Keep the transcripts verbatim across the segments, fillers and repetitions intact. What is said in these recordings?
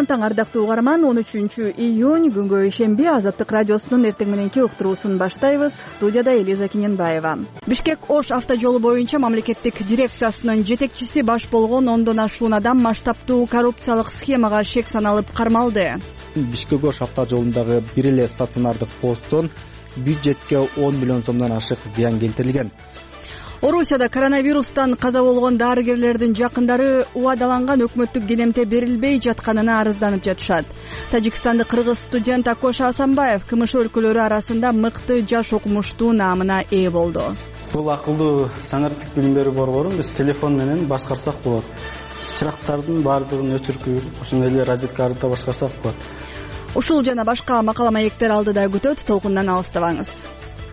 таң ардактуу угарман. он үчүнчү июнь күнгө ишемби Азаттык радиосунун эртең мененки уктуруусун баштайбыз. Студияда Элиза Кененбаева. Бишкек Ош автожолу боюнча мамлекеттик дирекциясынын жетекчиси баш болгон ондон ашуун адам масштабтуу коррупциялык схемага шек саналып кармалды. Бишкек Ош автожолундагы бир эле стационардык посттон бюджетке он миллион сомдон ашык зыян келтирилген. Орусияда коронавирустан каза болгон дарыгерлердин жакындары убадаланган өкмөттүк келемте берилбей жатканына арызданып жатышат. Тажикстандык кыргыз студент Акоша Асанбаев КМШ өлкөлөрү арасында мыкты жаш окумуштуу наамына ээ болду. Бул акылдуу саңарттык билим берүү борборун биз телефон менен башкарсак болот. Чырактардын баардыгын өчүрүп, ошондой эле розеткаларды башкарсак болот. Ушул жана башка макала маектер алдыда күтөт, толкундан алыстабаңыз.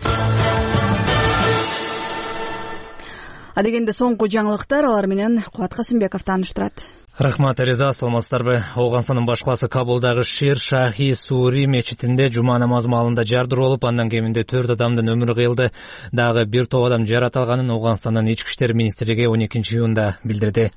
Адегенде соңку жаңылыктар, алар менен Кубат Касымбеков тааныштырат. Рахмат, Элиза, саламатсыздарбы? Ауганстандын баш каласы Кабулдагы Шир Шахи Сури мечитинде жума намазы маалында жардыр болуп, андан кеминде төрт адамдын өмүрү кыйылды. Дагы бир топ адам жаратылганын Ауганстандын ички иштер министрлиги он экинчи июнда билдирди.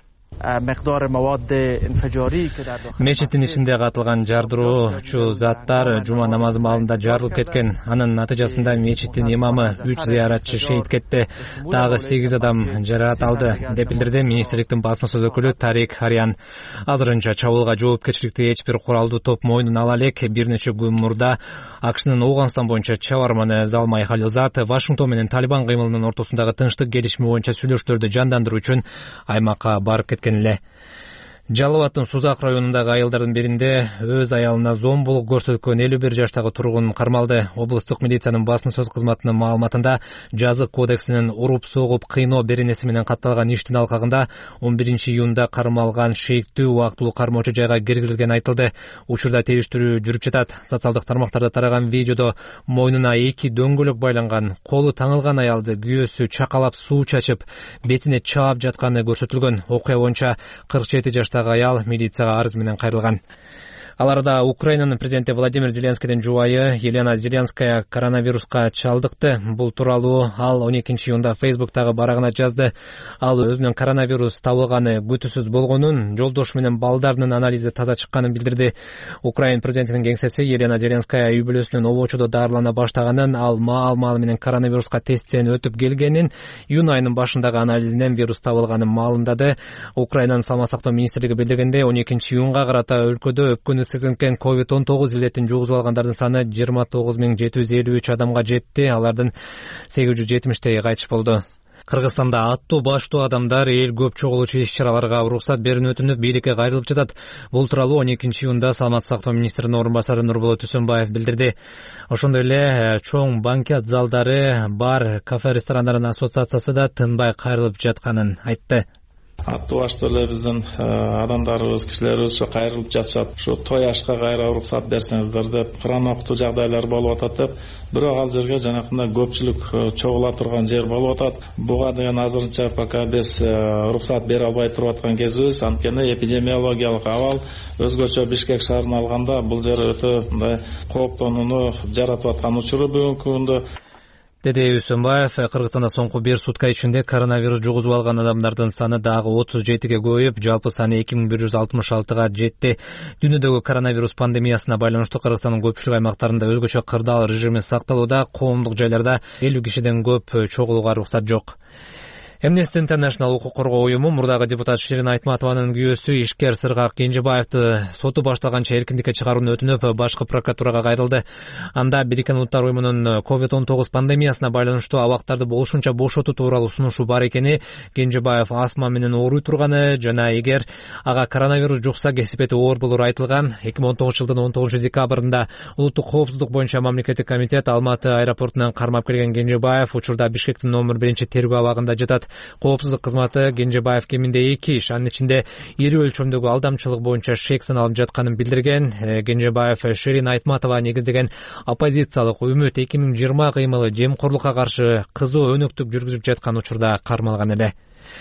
Мечиттин ичинде катылган жардыруучу заттар жума намазы маалында жарылып кеткен. Анын натыйжасында мечиттин имамы үч зыяратчы шейит кетти. Дагы сегиз адам жаракат алды, деп билдирди министрликтин басма сөз өкүлү Тарик Харян. Азырынча чабуулга жоопкерчиликти эч бир куралдуу топ мойнуна ала элек. Бир нече күн мурда АКШнын Ауганстан боюнча чабарманы Залмай Халилзад Вашингтон менен Талибан кыймылынын ортосундагы тынчтык келишими боюнча сүйлөшүүлөрдү жандандыруу үчүн аймакка барып кеткен эле. Жалал-Абадтын Сузак районундагы айылдардын биринде өз аялына зомбулук көрсөткөн элүү бир жаштагы тургун кармалды. Облустук милициянын басма сөз кызматынын маалыматында жазык кодексинин уруп согуп кыйноо беренеси менен катталган иштин алкагында он биринчи июнда кармалган шейиктүү убактылуу кармоочу жайга киргизилгени айтылды. Учурда териштирүү жүрүп жатат. Социалдык тармактарда тараган видеодо мойнуна эки дөңгөлөк байланган, колу таңылган аялды күйөөсү чакалап суу чачып, бетине чаап жатканы көрсөтүлгөн. Окуя боюнча кырк жети жаштагы аял милицияга арыз менен кайрылган. Аларда Украинанын президенти Владимир Зеленскийдин жубайы Елена Зеленская коронавируска чалдыкты. Бул тууралуу ал он экинчи июнда Фейсбуктагы барагына жазды. Ал өзүнүн коронавирус табылганы күтүүсүз болгонун, жолдошу менен балдарынын анализи таза чыкканын билдирди. Украин президентинин кеңсеси Елена Зеленская үй бүлөсүнүн обочодо дарылана баштаганын, ал маал-маал менен коронавируска тесттен өтүп келгенин, июнь айынын башындагы анализинен вирус табылганын маалымдады. Украинанын саламат сактоо министрлиги билдиргенде он экинчи июнга карата өлкөдө өпкөнү сезинген ковид он тогуз илетин жугузуп алгандардын саны жыйырма тогуз миң жети жүз элүү үч адамга жетти. Алардын сегиз жүз жетимиштеги кайтыш болду. Кыргызстанда аттуу баштуу адамдар эл көп чогулуучу иш-чараларга уруксат берүүнү өтүнүп, бийликке кайрылып жатат. Бул тууралуу он экинчи июнда саламат сактоо министринин орун басары Нурболот Үсөнбаев билдирди. Ошондой эле чоң банкет залдары, бар, кафе, ресторандардын ассоциациясы да тынбай кайрылып жатканын айтты. Аттуу баштуу эле биздин адамдарыбыз, кишилерибиз ушу кайрылып жатышат. Ушу той ашка кайра уруксат берсеңиздер деп, кыран октуу жагдайлар болуп атат деп, бирок ал жерге жанакындай көпчүлүк чогула турган жер болуп атат. Буга деген азырынча пока биз уруксат бере албай туруп аткан кезибиз, анткени эпидемиологиялык абал өзгөчө Бишкек шаарына алганда бул жер өтө мындай кооптонууну жаратып аткан учуру бүгүнкү күндө. Деди Үсөнбаев, Кыргызстанда соңку бир сутка ичинде коронавирус жугузуп алган адамдардын саны дагы отуз жетиге көбөйүп, жалпы саны эки миң бир жүз алтымыш алтыга жетти. Дүйнөдөгү коронавирус пандемиясына байланыштуу Кыргызстандын көпчүлүк аймактарында өзгөчө кырдаал режими сакталууда, коомдук жайларда элүү кишиден көп чогулууга уруксат жок. Amnesty International укук коргоо уюму мурдагы депутат Ширин Айтматованын күйөөсү ишкер Сыргак Кенжебаевди соту башталганча эркиндикке чыгарууну өтүнүп, башкы прокуратурага кайрылды. Анда Бириккен Улуттар уюмунун ковид он тогуз пандемиясына байланыштуу абактарды болушунча бошотуу тууралуу сунушу бар экени, Кенжебаев астма менен ооруй турганы жана эгер ага коронавирус жукса кесипети оор болору айтылган. эки миң он тогузунчу жылдын он тогузунчу декабрында улуттук коопсуздук боюнча мамлекеттик комитет Алматы аэропортунан кармап келген Кенжебаев учурда Бишкектин номер биринчи тергөө абагында жатат. Коопсуздук кызматы Кенжебаев кеминде эки иш, анын ичинде ири өлчөмдөгү алдамчылык боюнча шек саналып жатканын билдирген. Кенжебаев Ширин Айтматова негиздеген оппозициялык Үмүт эки миң жыйырма кыймылы жемкорлукка каршы кызуу өнөктүк жүргүзүп жаткан учурда кармалган эле.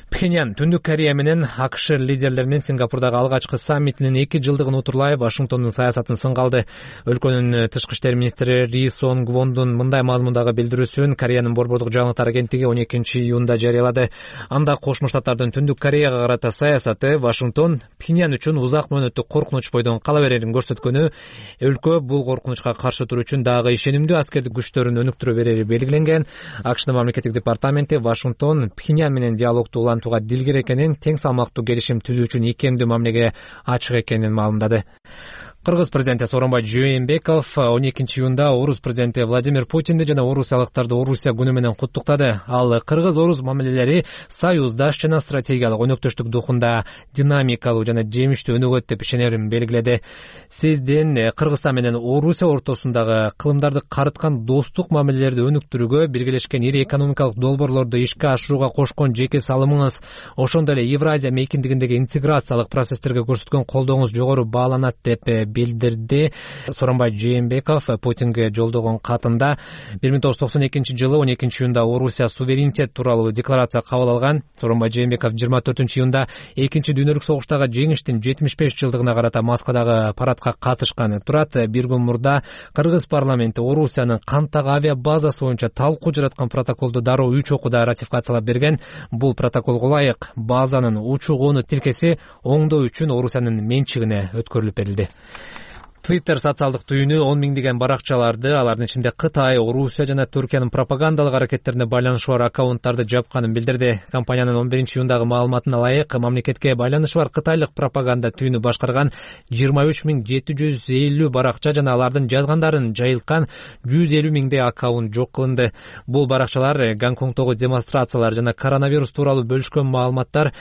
Пхеньян Түндүк Корея менен АКШ лидерлеринин Сингапурдагы алгачкы саммитинин эки жылдыгын утурлай Вашингтондун саясатын сынга алды. Өлкөнүн тышкы иштер министри Ри Сон Гвондун мындай мазмундагы билдирүүсүн Кореянын борбордук жаңылыктар агенттиги он экинчи июнда жарыялады. Анда Кошмо Штаттардын Түндүк Кореяга карата саясаты Вашингтон Пхеньян үчүн узак мөөнөттүк коркунуч бойдон кала берерин көрсөткөнү, өлкө бул коркунучка каршы туруу үчүн дагы ишенимдүү аскердик күчтөрүн өнүктүрө берери белгиленген. АКШнын мамлекеттик департаменти Вашингтон Пхеньян менен диалогду улантууга дилгер экенин, тең салмактуу келишим түзүү үчүн икемдүү мамилеге ачык экенин маалымдады. Кыргыз президенти Сооронбай Жээнбеков он экинчи июнда Орус президенти Владимир Путинди жана орусиялыктарды Орусия күнү менен куттуктады. Ал Кыргыз-Орус мамилелери союздаш жана стратегиялык өнөктөштүк духунда динамикалуу жана жемиштүү өнүгөт деп ишенерин белгиледи. Сиздин Кыргызстан менен Орусия ортосундагы кылымдарды карыткан достук мамилелерди өнүктүрүүгө, биргелешкен ири экономикалык долбоорлорду ишке ашырууга кошкон жеке салымыңыз, ошондой эле Евразия мейкиндигиндеги интеграциялык процесстерге көрсөткөн колдооңуз жогору бааланат деп билдирди. Сооронбай Жээнбеков Путинге жолдогон катында бир миң тогуз жүз токсон экинчи жылы он экинчи июнда Орусия суверенитет тууралуу декларация кабыл алган. Сооронбай Жээнбеков жыйырма төртүнчү июнда экинчи дүйнөлүк согуштагы жеңиштин жетимиш беш жылдыгына карата Москвадагы парадка катышканы турат. Бир күн мурда Кыргыз парламенти Орусиянын Кантак авиа базасы боюнча талкуу жараткан протоколду дароо үч окууда ратификациялап берген. Бул протоколго ылайык базанын учуу-конуу тилкеси оңдоо үчүн Орусиянын менчигине өткөрүлүп берилди. Twitter социалдык түйүнү он миңдеген баракчаларды, алардын ичинде Кытай, Орусия жана Түркиянын пропагандалык аракеттерине байланышы бар аккаунттарды жапканын билдирди. Компаниянын он биринчи июндагы маалыматына ылайык, мамлекетке байланышы бар кытайлык пропаганда түйүнү башкарган жыйырма үч миң жети жүз элүү баракча жана алардын жазгандарын жайылткан жүз элүү миңдей аккаунт жок кылынды. Бул баракчалар Гонконгдогу демонстрациялар жана коронавирус тууралуу бөлүшкөн маалыматтар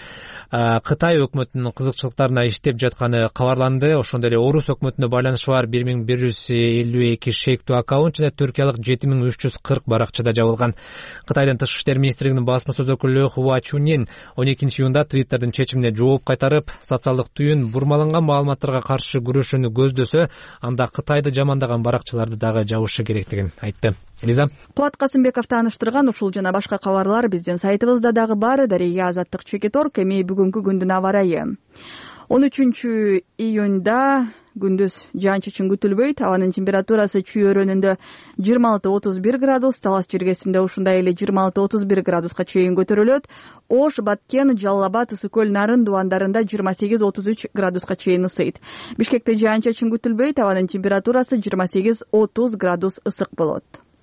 Кытай өкмөтүнүн кызыкчылыктарына иштеп жатканы кабарланды. Ошондой эле Орус өкмөтүнө байланышы бар бир миң бир жүз элүү эки шектүү аккаунт жана түркиялык жети миң үч жүз кырк баракчада жабылган. Кытайдын тышкы иштер министрлигинин басма сөз өкүлү Хуа Чунин он экинчи июнда Twitterдын чечимине жооп кайтарып, социалдык түйүн бурмаланган маалыматтарга каршы күрөшүүнү көздөсө, анда Кытайды жамандаган баракчаларды дагы жабышы керектигин айтты. Элиза Кубат Касымбеков тааныштырган ушул жана башка кабарлар биздин сайтыбызда дагы бар. Дария Азаттык Чекиторг. Эми бүгүнкү күндүн аба ырайы. он үчүнчү июнда күндүз жаан-чачын күтүлбөйт. Абанын температурасы Чүй өрөөнүндө жыйырма алты отуз бир градус, Талас жергесинде ушундай эле жыйырма алты отуз бир градуска чейин көтөрүлөт. Ош, Баткен, Жалал Абад, Ысык көл, Нарын дубандарында жыйырма сегиз отуз үч градуска чейин ысыйт. Бишкекте жаан-чачын күтүлбөйт. Абанын температурасы жыйырма сегиз отуз градус ысык болот.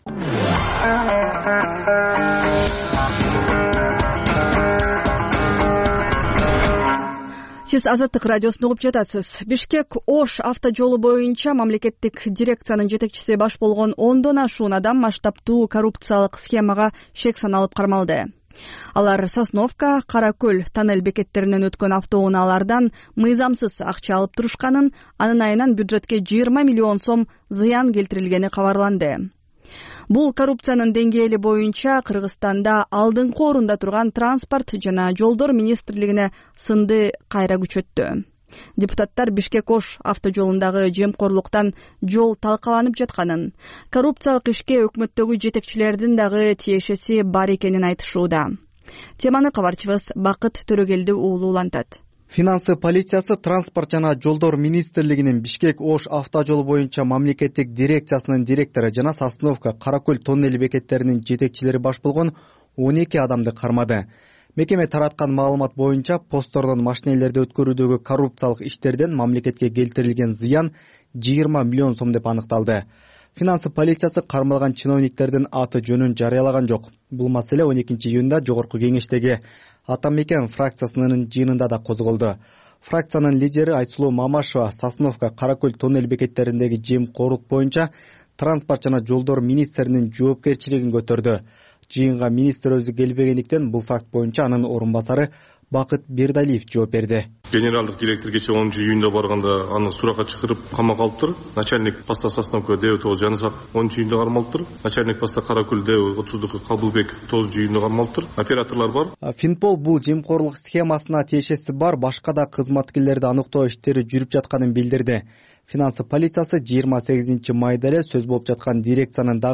Сиз Азаттык радиосун угуп жатасыз. Бишкек Ош автожолу боюнча мамлекеттик дирекциянын жетекчиси баш болгон ондон ашуун адам масштабтуу коррупциялык схемага шек саналып кармалды. Алар Сосновка, Каракөл тоннель бекеттеринен өткөн автоунаалардан мыйзамсыз акча алып турушканын, анын айынан бюджетке жыйырма миллион сом зыян келтирилгени кабарланды. Бул коррупциянын деңгээли боюнча Кыргызстанда алдыңкы орунда турган транспорт жана жолдор министрлигине сынды кайра күчөттү. Депутаттар Бишкек Ош автожолундагы жемкорлуктан жол талкаланып жатканын, коррупциялык ишке өкмөттөгү жетекчилердин дагы тиешеси бар экенин айтышууда. Теманы кабарчыбыз Бакыт Төрөгелди уулу улантат. Финансы полициясы транспорт жана жолдор министрлигинин Бишкек Ош автожолу боюнча мамлекеттик дирекциясынын директору жана Сосновка, Каракөл тоннели бекеттеринин жетекчилери баш болгон он эки адамды кармады. Мекеме тараткан маалымат боюнча посттордон машинелерди өткөрүүдөгү коррупциялык иштерден мамлекетке келтирилген зыян жыйырма миллион сом деп аныкталды. Финансы полициясы кармалган чиновниктердин аты жөнүн жарыялаган жок. Бул маселе он экинчи июнда жогорку кеңештеги Атамекен фракциясынын жыйынында да козголду. Фракциянын лидери Айсулуу Мамашева Сосновка, Каракөл тоннель бекеттериндеги жемкорлук боюнча транспорт жана жолдор министринин жоопкерчилигин көтөрдү. Жыйынга министр өзү келбегендиктен бул факт боюнча анын орун басары Бакыт Бердалиев жооп берди. Генералдык директор кече онунчу июнда барганда аны суракка чакырып камакка алыптыр. Начальник поста Сосновка Д тогуз Жанысак онунчу июнда кармалыптыр. Начальник поста Каракөл Д отуздук Кабылбек тогузунчу июнда кармалыптыр. Операторлор бар. Финпол бул жемкорлук схемасына тиешеси бар башка да кызматкерлерди аныктоо иштери жүрүп жатканын билдирди. Финансы полициясы жыйырма сегизинчи майда эле сөз болуп жаткан дирекциянын дагы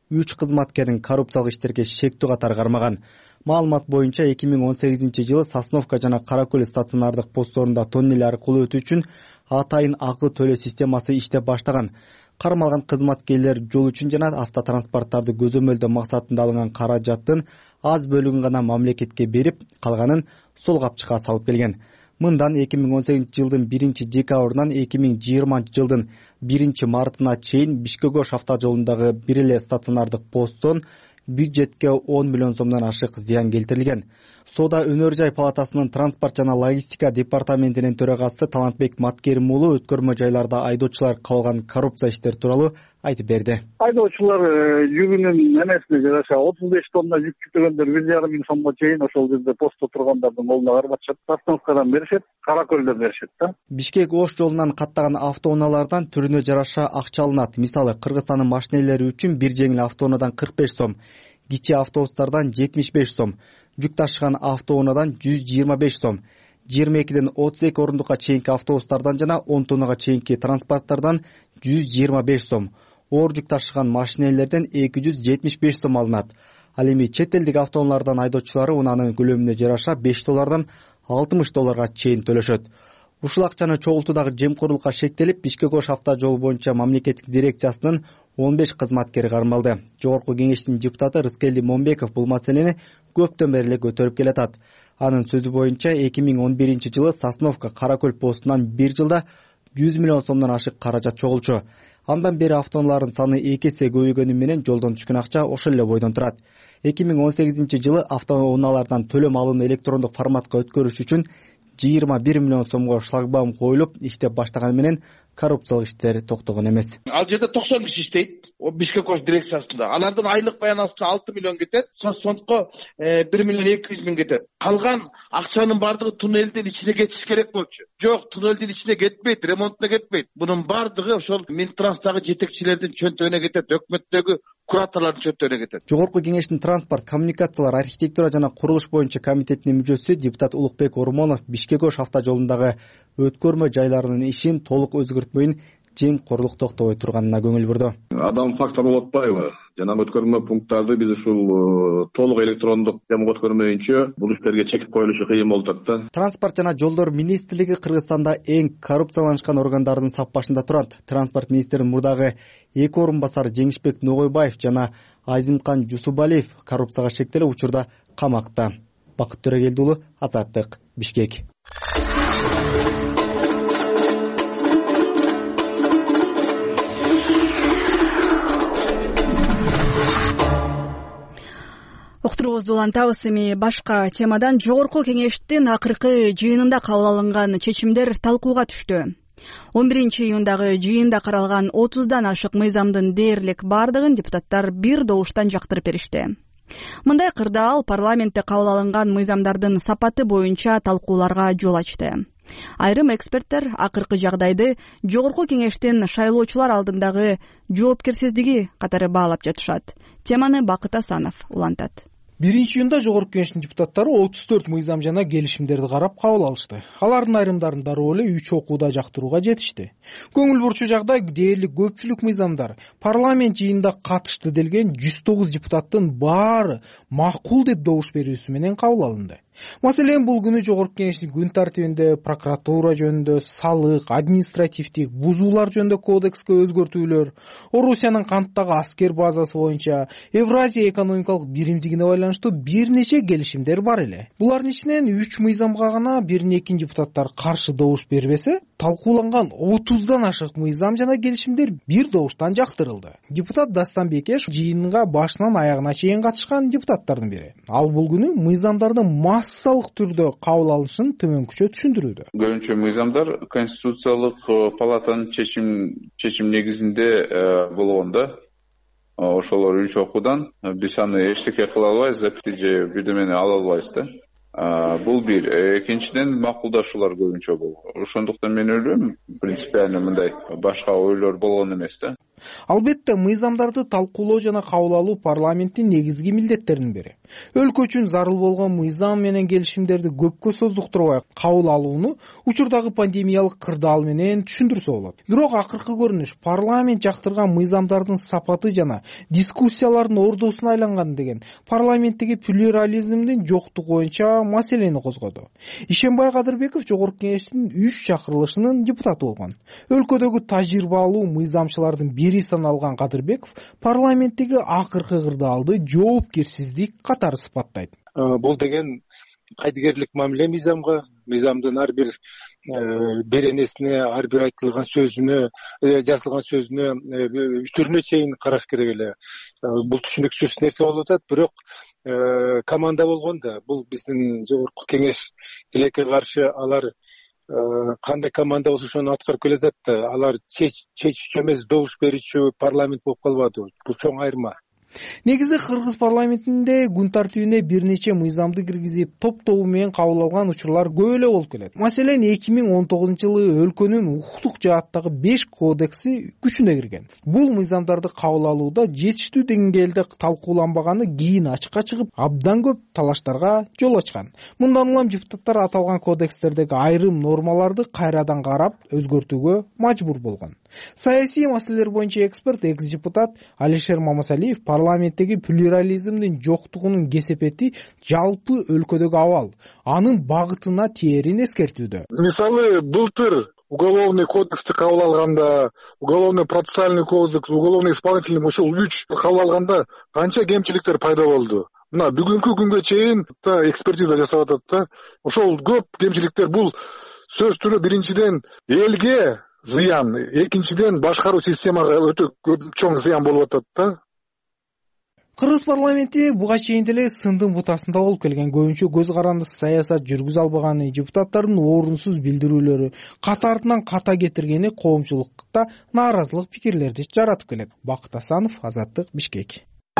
үч кызматкерин коррупциялык иштерге шектүү катары кармаган. Маалымат боюнча эки миң он сегизинчи жылы Сосновка жана Каракөл стационардык постторунда тоннель аркылуу өтүү үчүн атайын акы төлөө системасы иштеп баштаган. Кармалган кызматкерлер жол үчүн жана автотранспорттарды көзөмөлдөө максатында алынган каражаттын аз бөлүгүн гана мамлекетке берип, калганын сол капчыкка салып келген. Мындан эки миң он сегизинчи жылдын биринчи декабрынан эки миң жыйырманчы жылдын биринчи мартына чейин Бишкек-Ош автожолундагы бир эле стационардык посттон бюджетке он миллион сомдон ашык зыян келтирилген. Соода өнөр жай палатасынын транспорт жана логистика департаментинин төрагасы Талантбек Маткерим уулу өткөрмө жайларда айдоочулар кабылган коррупция иштери тууралуу айтып берди. Айдоочулар жүгүнүн эмесине жараша отуз беш тонна жүк жүктөгөндөр бир жарым миң сомго чейин ошол жерде постто тургандардын колуна карматышат. Сосновкадан беришет, Каракөлдөн беришет да. Бишкек-Ош жолунан каттаган автоунаалардан түрүнө жараша акча алынат. Мисалы, Кыргызстандын машинелери үчүн бир жеңил автоунаадан кырк беш сом, кичи автобустардан жетимиш беш сом, жүк ташыган автоунаадан жүз жыйырма беш сом, жыйырма экиден отуз эки орундукка чейинки автобустардан жана он тоннага чейинки транспорттардан жүз жыйырма беш сом, оор жүк ташыган машинелерден эки жүз жетимиш беш сом алынат. Ал эми чет элдик автоунаалардан айдоочулары унаанын көлөмүнө жараша беш доллардан алтымыш долларга чейин төлөшөт. Ушул акчаны чогултуудагы жемкорлукка шектелип, Бишкек-Ош автожол боюнча мамлекеттик дирекциясынын он беш кызматкери кармалды. Жогорку кеңештин депутаты Рыскелди Момбеков бул маселени көптөн бери эле көтөрүп келатат. Анын сөзү боюнча эки миң он биринчи жылы Сосновка Каракөл постунан бир жылда жүз миллион сомдон ашык каражат чогулчу. Андан бери автоунаалардын саны эки эсе көбөйгөнү менен жолдон түшкөн акча ошол эле бойдон турат. эки миң он сегизинчи жылы автоунаалардан төлөм алууну электрондук форматка өткөрүш үчүн жыйырма бир миллион сомго шлагбаум коюлуп иштеп баштаганы менен коррупциялык иштер токтогон эмес. Ал жерде токсон киши иштейт, Бишкек-Ош дирекциясында. Алардын айлык баянасы алты миллион кетет, сондко бир миллион эки жүз миң кетет. Калган акчанын бардыгы туннелдин ичине кетиш керек болчу. Жок, туннелдин ичине кетпейт, ремонтуна кетпейт. Бунун бардыгы ошол Минтранстагы жетекчилердин чөнтөгүнө кетет, өкмөттөгү кураторлордун чөнтөгүнө кетет. Жогорку кеңештин транспорт, коммуникациялар, архитектура жана курулуш боюнча комитетинин мүчөсү депутат Улукбек Ормонов Бишкек-Ош автожолундагы өткөрмө жайларынын ишин толук өзгөртпөйүн жемкорлук токтобой турганына көңүл бурду. Адам фактору болуп атпайбы? Жана өткөрмө пункттарды биз ушул толук электрондук жамгы өткөрмөйүнчө бул иштерге чек коюлушу кыйын болуп атат да. Транспорт жана жолдор министрлиги Кыргызстанда эң коррупцияланышкан органдардын сап башында турат. Транспорт министринин мурдагы эки орун басары Жеңишбек Ногойбаев жана Азимкан Жусубалиев коррупцияга шектелип учурда камакта. Бакыт Төрөгелди уулу, Азаттык, Бишкек. Уктуруубузду улантабыз. Эми башка темадан жогорку кеңештин акыркы жыйынында кабыл алынган чечимдер талкууга түштү. он биринчи июндагы жыйында каралган отуздан ашык мыйзамдын дээрлик бардыгын депутаттар бир добуштан жактырып беришти. Мындай кырдаал парламентте кабыл алынган мыйзамдардын сапаты боюнча талкууларга жол ачты. Айрым эксперттер акыркы жагдайды жогорку кеңештин шайлоочулар алдындагы жоопкерсиздиги катары баалап жатышат. Теманы Бакыт Асанов улантат. биринчи июнда жогорку кеңештин депутаттары отуз төрт мыйзам жана келишимдерди карап кабыл алышты. Алардын айрымдарын дароо эле үч окууда жактырууга жетишти. Көңүл бурчу жагдай дээрлик көпчүлүк мыйзамдар парламент жыйынында катышты делген жүз тогуз депутаттын баары макул деп добуш берүүсү менен кабыл алынды. Маселен, бул күнү жогорку кеңештин күн тартибинде прокуратура жөнүндө, салык, административдик бузуулар жөнүндө кодекске өзгөртүүлөр, Орусиянын канттагы аскер базасы боюнча Евразия экономикалык биримдигине байланыштуу бир нече келишимдер бар эле. Булардын ичинен үч мыйзамга гана биринекин депутаттар каршы добуш бербесе, талкууланган отуздан ашык мыйзам жана келишимдер бир добуштан жактырылды. Депутат Дастан Бекеш жыйынга башынан аягына чейин катышкан депутаттардын бири. Ал бул күнү мыйзамдардын массалык түрдө кабыл алынышын төмөнкүчө түшүндүрүүдө. Көбүнчө мыйзамдар конституциялык палатанын чечим чечим негизинде болгондо ошолор үч окуудан биз аны эчтеке кыла албайбыз, же бирдемени ала албайбыз да. Бул бир. Экинчиден макулдашуулар көбүнчө болгон. Ошондуктан мен ойлойм, принципиально мындай башка ойлор болгон эмес да. Албетте, мыйзамдарды талкуулоо жана кабыл алуу парламенттин негизги милдеттеринин бири. Өлкө үчүн зарыл болгон мыйзам менен келишимдерди көпкө создуктурбай кабыл алууну учурдагы пандемиялык кырдаал менен түшүндүрсө болот. Бирок акыркы көрүнүш парламент жактырган мыйзамдардын сапаты жана дискуссиялардын ордосуна айланган деген парламенттеги плюрализмдин жоктугу боюнча маселени козгоду. Ишенбай Кадырбеков Жогорку Кеңештин үч чакырылышынын депутаты болгон. Өлкөдөгү тажрыйбалуу мыйзамчылардын бири саналган Кадырбеков парламенттеги акыркы кырдаалды жоопкерсиздик катары сыпаттайт. Бул деген кайдыгерлик мамиле мыйзамга, мыйзамдын ар бир беренесине, ар бир айтылган сөзүнө, жазылган сөзүнө, үтүрүнө чейин караш керек эле. Бул түшүнүксүз нерсе болуп атат, бирок команда болгондо бул биздин Жогорку Кеңеш тилекке каршы алар кандай команда болсо ошону аткарып келе жатат да, алар чечүүчү эмес, добуш берүүчү парламент болуп калбады. Бул чоң айырма. Негизи Кыргыз парламентинде күн тартибине бир нече мыйзамды киргизип, топ-тобу менен кабыл алган учурлар көп эле болуп келет. Маселен, эки миң он тогузунчу жылы өлкөнүн укуктук жааттагы беш кодекси күчүнө кирген. Бул мыйзамдарды кабыл алууда жетиштүү деңгээлде талкууланбаганы кийин ачыкка чыгып, абдан көп талаштарга жол ачкан. Мындан улам депутаттар аталган кодекстердеги айрым нормаларды кайрадан карап, өзгөртүүгө мажбур болгон. Саясий маселелер боюнча эксперт, экс-депутат Алишер Мамасалиев парламенттеги плюрализмдин жоктугунун кесепети жалпы өлкөдөгү абал, анын багытына тээрин эскертүүдө. Мисалы, былтыр уголовный кодексти кабыл алганда, уголовный процессуальный кодекс, уголовный исполнительный ушул үч кабыл алганда канча кемчиликтер пайда болду. Мына бүгүнкү күнгө чейин экспертиза жасап атат да. Ошол көп кемчиликтер бул сөз түрү биринчиден элге зыян, экинчиден башкаруу системага өтө көп чоң зыян болуп атат да. Кыргыз парламенти буга чейин деле сындын бутасында болуп келген, көбүнчө көз карандысыз саясат жүргүзө албаганы, депутаттардын орунсуз билдирүүлөрү катартынан ката кетиргени коомчулукта нааразылык пикирлерди жаратып келет. Бакыт Асанов, Азаттык, Бишкек.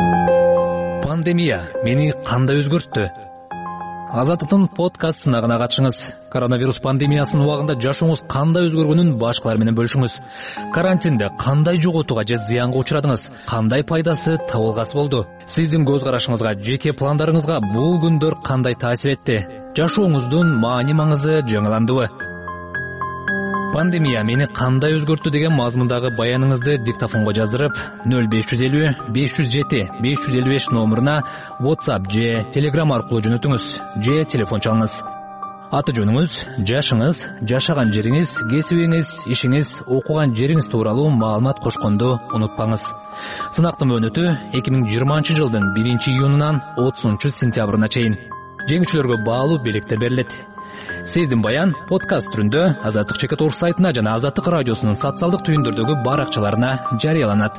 Пандемия мени кандай өзгөрттү? Азаттыктын подкастына гана катышыңыз. Коронавирус пандемиясынын убагында жашооңуз кандай өзгөргөнүн башкалар менен бөлүшүңүз. Карантинде кандай жоготууга же зыянга учурадыңыз? Кандай пайдасы, табылгасы болду? Сиздин көз карашыңызга, жеке пландарыңызга бул күндөр кандай таасир этти? Жашооңуздун маани маңызы жаңыландыбы? Пандемия мени кандай өзгөрттү деген мазмундагы баяныңызды диктофонго жаздырып, нөл беш жүз элүү беш жүз жети беш жүз элүү беш номуруна WhatsApp же Telegram аркылуу жөнөтүңүз, же телефон чалыңыз. Аты жөнүңүз, жашыңыз, жашаган жериңиз, кесибиңиз, ишиңиз, окуган жериңиз тууралуу маалымат кошконду унутпаңыз. Сынактын мөөнөтү эки миң жыйырманчы жылдын биринчи июнунан отузунчу сентябрына чейин. Жеңүүчүлөргө баалуу белектер берилет. Сиздин баян подкаст түрүндө Азаттык чекит орг сайтына жана Азаттык радиосунун социалдык түйүндөрдөгү баракчаларына жарыяланат.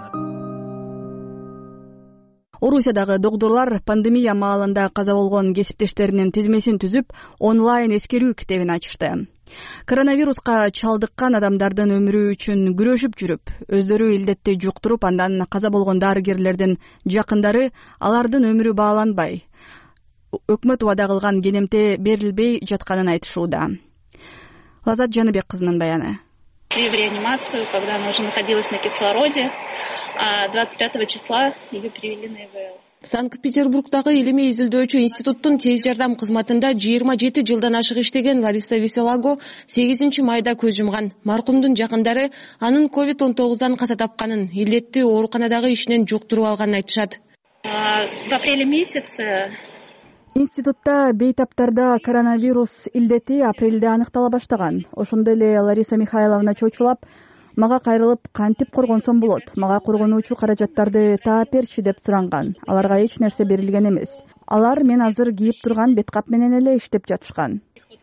Орусиядагы доктурлар пандемия маалында каза болгон кесиптештеринин тизмесин түзүп, онлайн эскерүү китебин ачышты. Коронавируска чалдыккан адамдардын өмүрү үчүн күрөшүп жүрүп, өздөрү илдетти жуктуруп, андан каза болгон дарыгерлердин жакындары алардын өмүрү бааланбай, өкмөт убада кылган кенемте берилбей жатканын айтышууда. Лазат Жаныбек кызынын баяны. В реанимацию, когда она уже находилась на кислороде, а двадцать пятого числа ее перевели на ИВЛ. Санкт-Петербургдагы илимий изилдөөчү институттун тез жардам кызматында жыйырма жети жылдан ашык иштеген Лариса Веселаго сегизинчи майда көз жумган. Маркумдун жакындары анын ковид он тогуздан каза тапканын, илдетти ооруканадагы ишинен жуктуруп алганын айтышат. В апреле месяце институтта бейтаптарда коронавирус илдети апрелде аныктала баштаган. Ошондо эле Лариса Михайловна чочулап, мага кайрылып, кантип коргонсом болот? Мага коргонуучу каражаттарды таап берчи деп суранган. Аларга эч нерсе берилген эмес. Алар мен азыр кийип турган беткап менен эле иштеп жатышкан.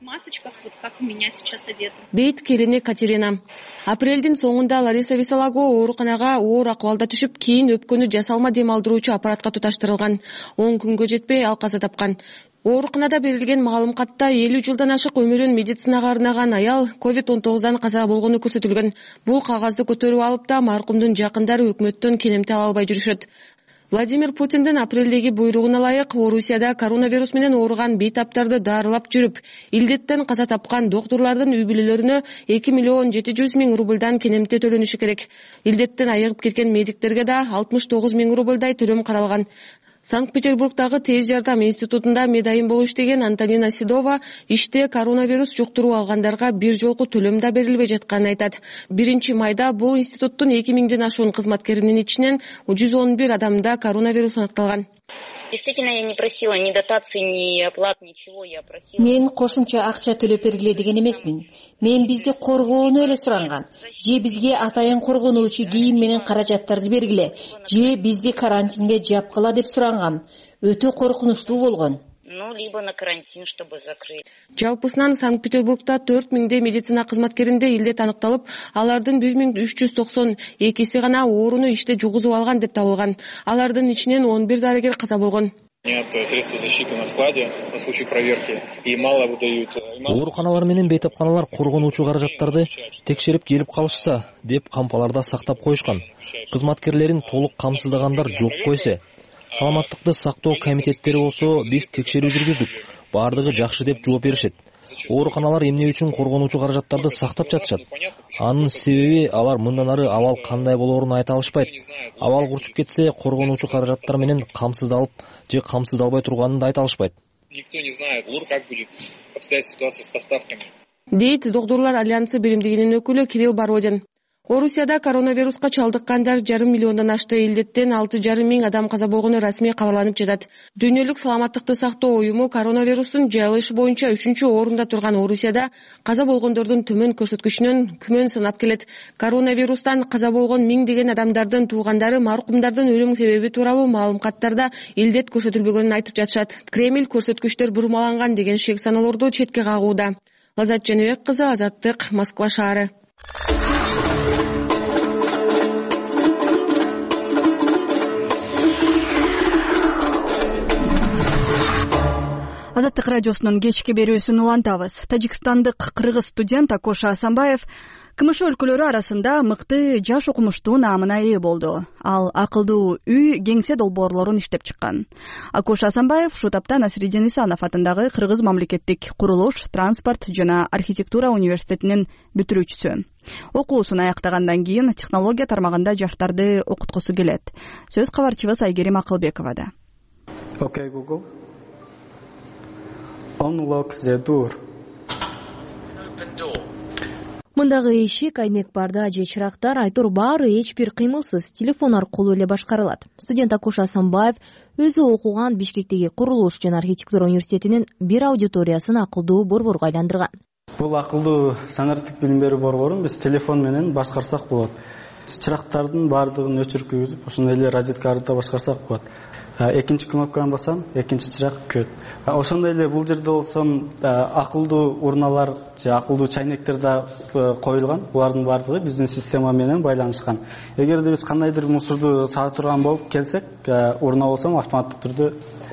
Дейт келини Катерина. Апрелдин соңунда Лариса Веселаго ооруканага оор акыбалда түшүп, кийин өпкөнү жасалма дем алдыруучу аппаратка туташтырылган. он күнгө жетпей ал каза тапкан. Ооруканада берилген маалымкатта элүү жылдан ашык өмүрүн медицинага арнаган аял ковид он тогуздан каза болгону көрсөтүлгөн. Бул кагазды көтөрүп алып да маркумдун жакындары өкмөттөн кенемте ала албай жүрүшөт. Владимир Путиндин апрелдеги буйругуна ылайык Орусияда коронавирус менен ооруган бейтаптарды дарылап жүрүп, илдеттен каза тапкан доктурлардын үй бүлөлөрүнө эки миллион жети жүз миң рубльдан кенемте төлөнүшү керек. Илдеттен айыгып кеткен медиктерге да алтымыш тогуз миң рубльдай төлөм каралган. Санкт-Петербургдагы тез жардам институтунда медайым болуп иштеген Антонина Седова иште коронавирус жуктуруп алгандарга бир жолку төлөм да берилбей жатканын айтат. биринчи майда бул институттун эки миңден ашуун кызматкеринин ичинен жүз он бир адамда коронавирус аныкталган. Действительно, я не просила ни дотаций, ни оплат, ничего. Я просила... Мен кошумча акча төлөп бергиле деген эмесмин. Мен бизге коргоону эле суранган. Же бизге атайын коргонуучу кийим менен каражаттарды бергиле. Же бизди карантинге жапкыла деп сурангам. Өтө коркунучтуу болгон. Ну, либо на карантин, чтобы закрыть. Жалпысынан Санкт-Петербургда төрт миңдей медицина кызматкеринде илдет аныкталып, алардын бир миң үч жүз токсон экиси гана ооруну иште жугузуп алган деп табылган. Алардын ичинен он бир дарыгер каза болгон. Нет средств защиты на складе на случай проверки и мало выдают. Ооруканалар менен бейтапканалар коргонуучу каражаттарды текшерип келип калышса деп кампаларда сактап коюшкан. Кызматкерлерин толук камсыздагандар жок койсо. Саламаттыкты сактоо комитеттери болсо биз текшерүү жүргүздүк. Бардыгы жакшы деп жооп беришет. Ооруканалар эмне үчүн коргонуучу каражаттарды сактап жатышат? Анын себеби алар мындан ары абал кандай болоорун айта алышпайт. Абал курчуп кетсе, коргонуучу каражаттар менен камсыздалып же камсыздалбай турганын да айта алышпайт. Никто не знает, как будет обстоять ситуация с поставками. Дейт доктурлар альянсы биримдигинин өкүлү Кирилл Бородин. Орусияда коронавируска чалдыккандар жарым миллиондон ашты. Илдеттен алты жарым миң адам каза болгону расмий кабарланып жатат. Дүйнөлүк саламаттыкты сактоо уюму коронавирустун жайылышы боюнча үчүнчү орунда турган Орусияда каза болгондордун төмөн көрсөткүчүнөн күмөн санап келет. Коронавирустан каза болгон миңдеген адамдардын туугандары маркумдардын өлүм себеби тууралуу маалымкаттарда илдет көрсөтүлбөгөнүн айтып жатышат. Кремль көрсөткүчтөр бурмаланган деген шек саноолорду четке кагууда. Лазат Жаныбек кызы, Азаттык, Москва шаары. Азаттык радиосунун кечки берүүсүн улантабыз. Тажикстандык кыргыз студент Акоша Асанбаев КМШ өлкөлөрү арасында мыкты жаш окумуштуу наамына ээ болду. Ал акылдуу үй кеңсе долбоорлорун иштеп чыккан. Акоша Асанбаев ушул тапта Насириддин Исанов атындагы Кыргыз мамлекеттик курулуш, транспорт жана архитектура университетинин бүтүрүүчүсү. Окуусун аяктагандан кийин технология тармагында жаштарды окуткусу келет. Сөз кабарчыбыз Айгерим Акылбековада. Окей, Google. Unlock the door. Мындагы эшик, айнек барда же чырактар айтор баары эч бир кыймылсыз телефон аркылуу эле башкарылат. Студент Акоша Асанбаев өзү окуган Бишкектеги курулуш жана архитектура университетинин бир аудиториясын акылдуу борборго айландырган. Бул акылдуу санариптик билим берүү борборун биз телефон менен башкарсак болот. Чырактардын баардыгын өчүрүп күйгүзүп, ошондой эле розетка аркылуу башкарсак болот. Экинчи кнопканы бассам, экинчи чырак көт. Ошондой эле бул жерде болсом акылдуу урналар же акылдуу чайнектер да коюлган. Булардын баардыгы биздин система менен байланышкан. Эгерде биз кандайдыр мусорду сага турган болуп келсек, урна болсом автоматтык түрдө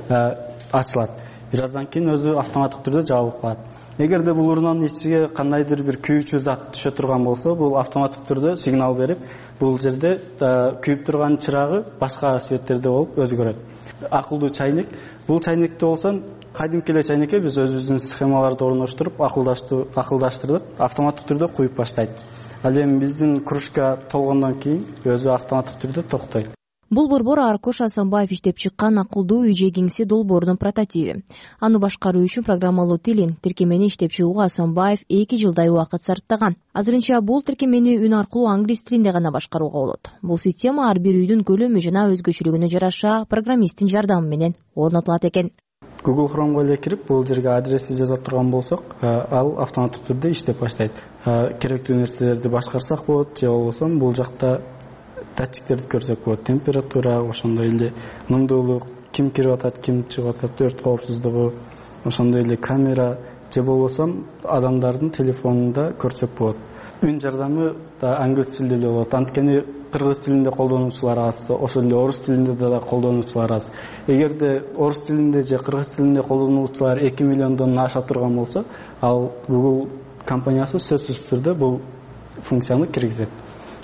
ачылат. Бир аздан кийин өзү автоматтык түрдө жабылып калат. Эгерде бул урнанын ичиге кандайдыр бир күйүүчү зат түшө турган болсо, бул автоматтык түрдө сигнал берип, бул жерде күйүп турган чырагы башка светтерде болуп өзгөрөт. Акылдуу чайник, бул чайникте болсо кадимки эле чайникке биз өзүбүздүн схемаларды орноштуруп, акылдаштырдык, автоматтык түрдө куюп баштайт. Ал эми биздин кружка толгондон кийин өзү автоматтык түрдө токтойт. Бул борбор Акоша Асанбаев иштеп чыккан акылдуу үй же кеңсе долбоорунун прототиби. Аны башкаруу үчүн программалуу тилин, тиркемени иштеп чыгууга Асанбаев эки жылдай убакыт сарптаган. Азырынча бул тиркемени үн аркылуу англис тилинде гана башкарууга болот. Бул система ар бир үйдүн көлөмү жана өзгөчөлүгүнө жараша программисттин жардамы менен орнотулат экен. Google Chrome'го эле кирип, бул жерге адрести жаза турган болсок, ал автоматтык түрдө иштеп баштайт. Керектүү нерселерди башкарсак болот, же болбосо бул жакта датчиктерди көрсөк болот. Температура, ошондой эле нымдуулук, ким кирип атат, ким чыгып атат, өрт коопсуздугу, ошондой эле камера же болбосо адамдардын телефонунда көрсөк болот. Үн жардамы да англис тилинде эле болот. Анткени кыргыз тилинде колдонуучулар аз, ошол эле орус тилинде да колдонуучулар аз. Эгерде орус тилинде же кыргыз тилинде колдонуучулар эки миллиондон аша турган болсо, ал Google компаниясы сөзсүз түрдө бул функцияны киргизет.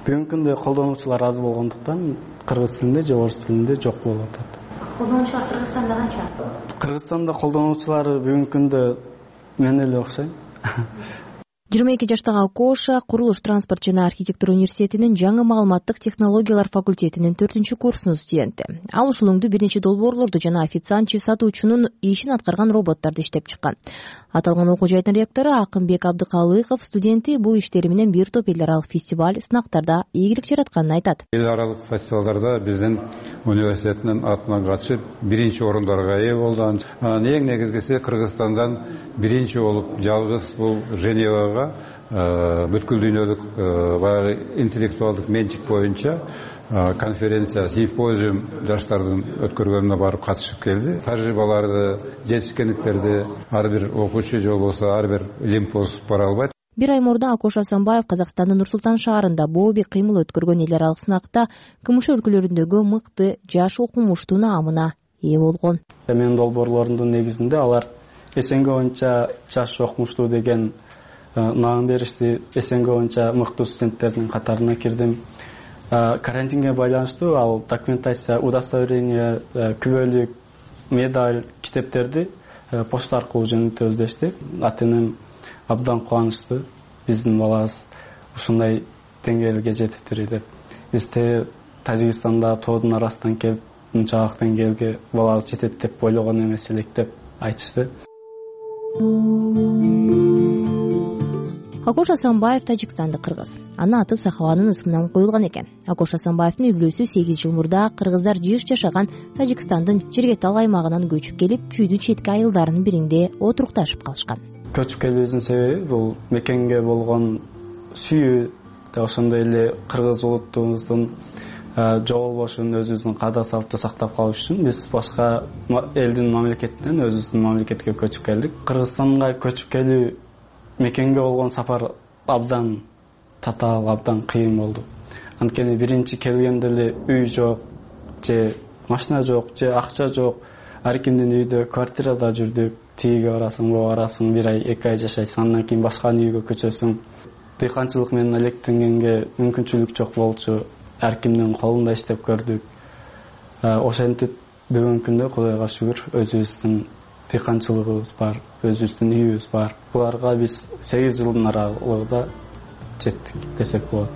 бүгүнкү күндө колдонуучулар аз болгондуктан кыргыз тилинде же орус тилинде жок болуп атат. Колдонуучулар Кыргызстанда канча? Кыргызстанда колдонуучулары бүгүнкү күндө мен эле окшойм. жыйырма эки жаштагы Акоша курулуш, транспорт жана архитектура университетинин жаңы маалыматтык технологиялар факультетинин төртүнчү курсунун студенти. Ал ушулуңду биринчи долбоорлорду жана официантчы сатуучунун ишин аткарган роботторду иштеп чыккан. Аталган окуу жайдын ректору Акынбек Абдыкалыков студенти бул иштери менен бир топ эл аралык фестиваль, сынактарда ийгилик жаратканын айтат. Эл аралык фестивалдарда биздин университеттин атынан катышып биринчи орундарга ээ болду. Эң негизгиси Кыргызстандан биринчи болуп жалгыз бул Женевага бүткүл дүйнөлүк баягы интеллектуалдык менчик боюнча конференция, симпозиум жаштардын өткөргөнүнө барып катышып келди. Тажрыйбаларды, жетишкендиктерди ар бир окуучу же болбосо ар бир илимпоз бара албайт. Бир ай мурда Акош Асанбаев Казакстандын Нур-Султан шаарында бообек кыймыл өткөргөн эл аралык сынакта КМШ өлкөлөрүндөгү мыкты жаш окумуштуу наамына ээ болгон. Менин долбоорлорумдун негизинде алар эсенге боюнча жаш окумуштуу деген наам беришти. Эсенге боюнча мыкты студенттердин катарына кирдим. Карантинге байланыштуу ал документация, удостоверение, күбөлүк, медаль, китептерди почта аркылуу жөнөтөбүз дешти. Ата-энем абдан кубанычтуу. Биздин балабыз ушундай деңгээлге жетиптир деп. Биз Тажикстанда тоодун арасынан келип, мынчалык деңгээлге балабыз жетет деп ойлогон эмес элек деп айтышты. Акош Асанбаев Тажикстандык кыргыз. Анын аты Сахабанын ысымынан коюлган экен. Акош Асанбаевдин үй бүлөсү сегиз жыл мурда кыргыздар жыш жашаган Тажикстандын Жергетал аймагынан көчүп келип, чүйдүн четки айылдарынын биринде отурукташып калышкан. Көчүп келүүбүздүн себеби бул мекенге болгон сүйүү, ошондой эле кыргыз улутубуздун жоголбошун, өзүбүздүн каада салтты сактап калыш үчүн биз башка элдин мамлекетинен өзүбүздүн мамлекетке көчүп келдик. Кыргызстанга көчүп келүү, мекенге болгон сапар абдан татаал, абдан кыйын болду. Анткени биринчи келгенде эле үй жок, же машина жок, же акча жок. Ар кимдин үйдө, квартирада жүрдүк. Тиге барасың, бу барасың, бир ай, эки ай жашайсың, андан кийин башка үйгө көчөсүң. Дыйканчылык менен алектенгенге мүмкүнчүлүк жок болчу. Ар кимдин колунда иштеп көрдүк. Ошентип бүгүнкү күндө Кудайга шүгүр өзүбүздүн дыйканчылыгыбыз бар, өзүбүздүн үйүбүз бар. Буларга биз сегиз жылдын аралыгында жеттик десек болот.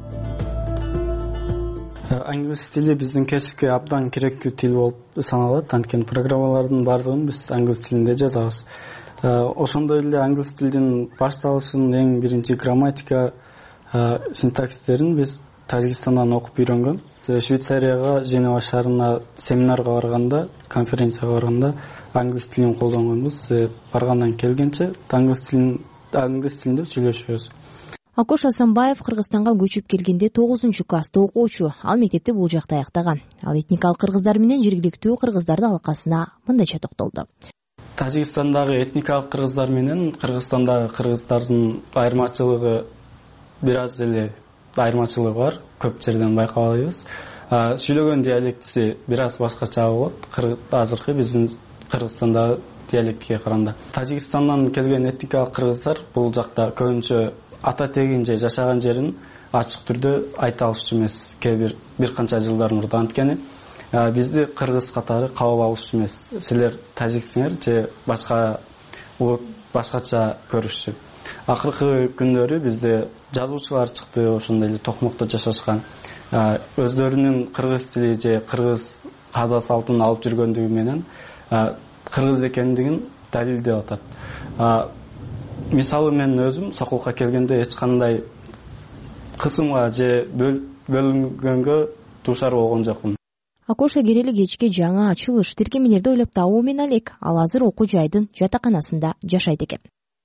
Англис тили биздин кесипке абдан керектүү тил болуп саналат. Анткени программалардын бардыгын биз англис тилинде жазабыз. Ошондой эле англис тилдин башталышын, эң биринчи грамматика, синтаксистерин биз Тажикстандан окуп үйрөнгөн. Швейцарияга, Женева шаарына семинарга барганда, конференцияга барганда англис тилин колдонгонбуз. Баргандан келгенче англис тилин англис тилинде сүйлөшөбүз. Акош Асанбаев Кыргызстанга көчүп келгенде тогузунчу класста окуучу. Ал мектепти бул жакта аяктаган. Ал этникалык кыргыздар менен жергиликтүү кыргыздардын алкасына мындайча токтолду. Тажикстандагы этникалык кыргыздар менен Кыргызстандагы кыргыздардын айырмачылыгы бир аз эле айырмачылыгы бар. Көп жерден байкап алабыз. Сүйлөгөн диалектиси бир аз башкача болот. Азыркы биздин Кыргызстандагы диалектке караганда. Тажикстандан келген этникалык кыргыздар бул жакта көбүнчө ата тегин же жашаган жерин ачык түрдө айта алышчу эмес. Кээ бир бир канча жылдар мурда. Анткени бизди кыргыз катары кабыл алышчу эмес. Силер тажиксиңер же башка улут башкача көрүшчү. Акыркы күндөрү бизде жазуучулар чыкты, ошондой эле токмокто жашашкан. Өздөрүнүн кыргыз тили же кыргыз каада салтын алып жүргөндүгү менен кыргыз экендигин далилдеп атат. Мисалы мен өзүм Сокулка келгенде эч кандай кысымга же бөлүнгөнгө дуушар болгон жокмун. Акоша керели кечке жаңы ачылыш, тиркемелерди ойлоп табуу менен элек. Ал азыр окуу жайдын жатаканасында жашайт экен.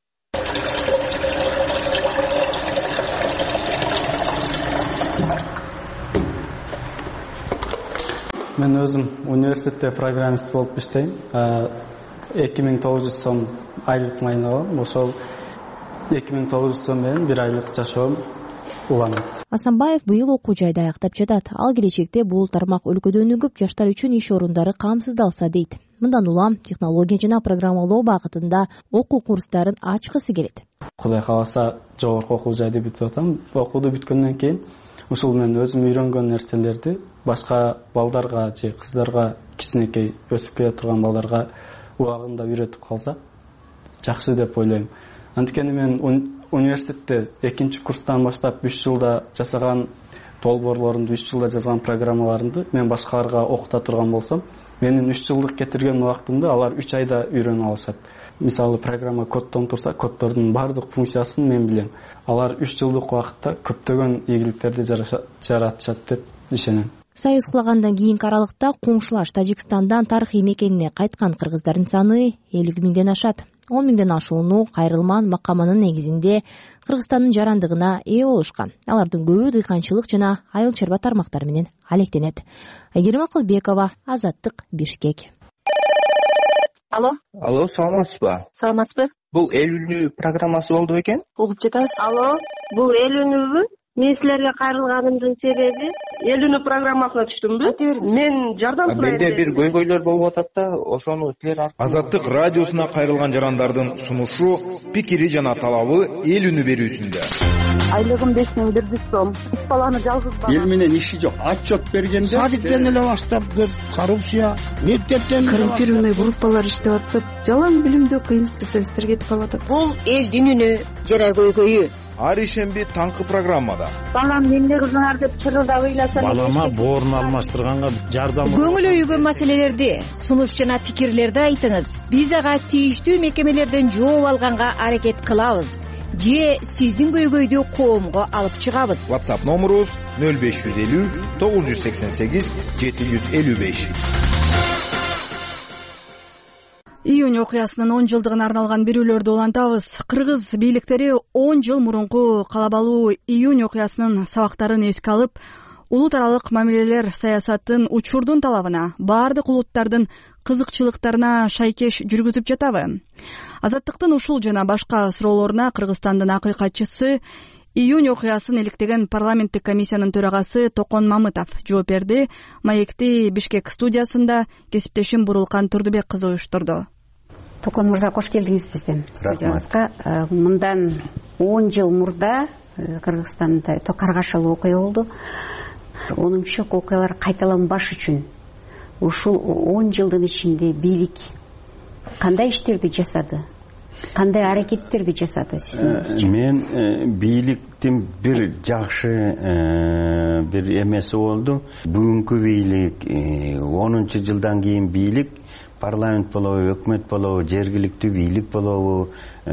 Мен өзүм университетте программист болуп иштейм. эки миң тогуз жүз сом айлык майын алам. Ошол эки миң тогуз жүз сом менен бир айлык жашоом уланат. Асанбаев быйыл окуу жайды аяктап жатат. Ал келечекте бул тармак өлкөдө өнүгүп, жаштар үчүн иш орундары камсыздалса дейт. Мындан улам технология жана программалоо багытында окуу курстарын ачкысы келет. Кудай кааласа жогорку окуу жайды бүтүп атам. Окууду бүткөндөн кийин ушул мен өзүм үйрөнгөн нерселерди башка балдарга же кыздарга, кичинекей өсүп келе турган балдарга убагында үйрөтүп калсак жакшы деп ойлойм. Анткени мен университетте экинчи курстан баштап үч жылда жасаган долбоорлорумду, үч жылда жазган программаларымды мен башкаларга окута турган болсом, менин үч жылдык кетирген убактымды алар үч айда үйрөнүп алышат. Мисалы программа коддон турса, коддордун баардык функциясын мен билем. Алар үч жылдык убакытта көптөгөн ийгиликтерди жаратышат деп ишенем. Союз кулагандан кийинки аралыкта коңшулаш Тажикстандан тарыхый мекенине кайткан кыргыздардын саны элүү миңден ашат. он миңден ашууну кайрылман макаманын негизинде Кыргызстандын жарандыгына ээ болушкан. Алардын көбү дыйканчылык жана айыл чарба тармактары менен алектенет. Айгерим Акылбекова, Азаттык, Бишкек. Алло. Алло, саламатсызбы? Саламатсызбы? Бул элүүнүү программасы болду экен? Угуп жатабыз. Алло, бул элүүнүүбү? Мен силерге кайрылганымдын себеби элүүнүү программасына түштүмбү? Мен жардам сурайм. Менде бир көйгөйлөр болуп атат да, ошону силер аркылуу. Азаттык радиосуна кайрылган жарандардын сунушу, пикири жана талабы элүүнү берүүсүндө. Айлыгым беш миң бир жүз сом. Үч баланы жалгыз бала. Эл менен иши жок, отчет бергенде садиктен эле баштаптыр, коррупция, мектептен коррумпированный группалар иштеп атат. Жалаң билимдүү кыйын специалисттер кетип калат. Бул элдин үнү жана көйгөйү. Ар ишемби таңкы программада. Балам эмне кылсаңар деп чырылдап ыйласам. Балама боорун алмаштырганга жардам. Көңүл өйгөн маселелерди, сунуш жана пикирлерди айтыңыз. Биз ага тийиштүү мекемелерден жооп алганга аракет кылабыз. Же сиздин көйгөйдү коомго алып чыгабыз. WhatsApp номерубуз нөл беш жүз элүү тогуз жүз сексен сегиз жети жүз элүү беш. Июнь окуясынын он жылдыгына арналган берүүлөрдү улантабыз. Кыргыз бийликтери он жыл мурунку калабалуу июнь окуясынын сабактарын эске алып, улут аралык мамилелер саясатын учурдун талабына, баардык улуттардын кызыкчылыктарына шайкеш жүргүзүп жатабы? Азаттыктын ушул жана башка суроолоруна Кыргызстандын акыйкатчысы, июнь окуясын иликтеген парламенттик комиссиянын төрагасы Токон Мамытов жооп берди. Маекти Бишкек студиясында кесиптешим Бурулкан Турдубек кызы уюштурду. Токон мырза, кош келдиңиз биздин студиябызга. Мындан он жыл мурда Кыргызстанда өтө каргашалуу окуя болду. Онунчу окуялар кайталанбаш үчүн ушул он жылдын ичинде бийлик кандай иштерди жасады? Кандай аракеттерди жасады сиздин? Мен бийликтин бир жакшы бир эмеси болду. Бүгүнкү бийлик онунчу жылдан кийин бийлик парламент болобу, өкмөт болобу, жергиликтүү бийлик болобу,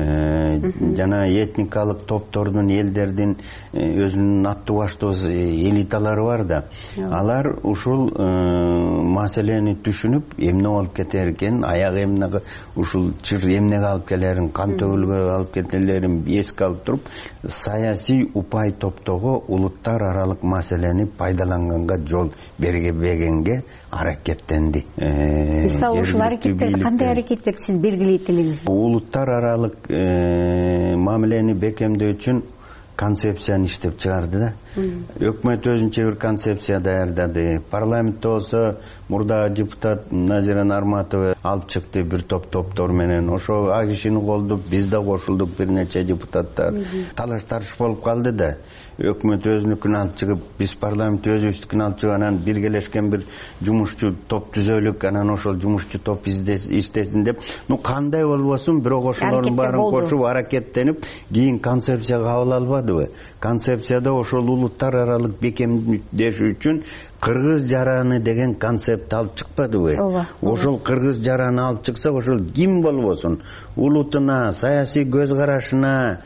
жана этникалык топтордун, элдердин өзүнүн аттуу баштуу элиталары бар да. Алар ушул маселени түшүнүп, эмне болуп кетер экен, аяк эмне ушул чыр эмнеге алып келерин, кан төгүлгө алып кетелерин эске алып туруп, саясий упай топтогу улуттар аралык маселени пайдаланганга жол бергенге аракеттенди. Мисалы ушул аракеттерди кандай аракеттер сиз белгилейт элеңиз? Улуттар аралык мамилени бекемдөө үчүн концепцияны иштеп чыгарды да. Өкмөт өзүнчө бир концепция даярдады. Парламентте болсо мурда депутат Назира Нарматова алып чыкты бир топ топтор менен. Ошо а кишини колдоп биз да кошулдук, бир нече депутаттар. Талаш тарыш болуп калды да. Өкмөт өзүнүкүн алып чыгып, биз парламент өзүбүздүкүн алып чыгып, анан биргелешкен бир жумушчу топ түзөлүк, анан ошол жумушчу топ иштесин деп. Ну кандай болбосун, бирок ошолордун баарын кошуп аракеттенип, кийин концепция кабыл албадыбы? Концепцияда ошол улуттар аралык бекемдешүү үчүн кыргыз жараны деген концепт алып чыкпадыбы? Ошол кыргыз жараны алып чыксак, ошол ким болбосун, улутуна, саясий көз карашына,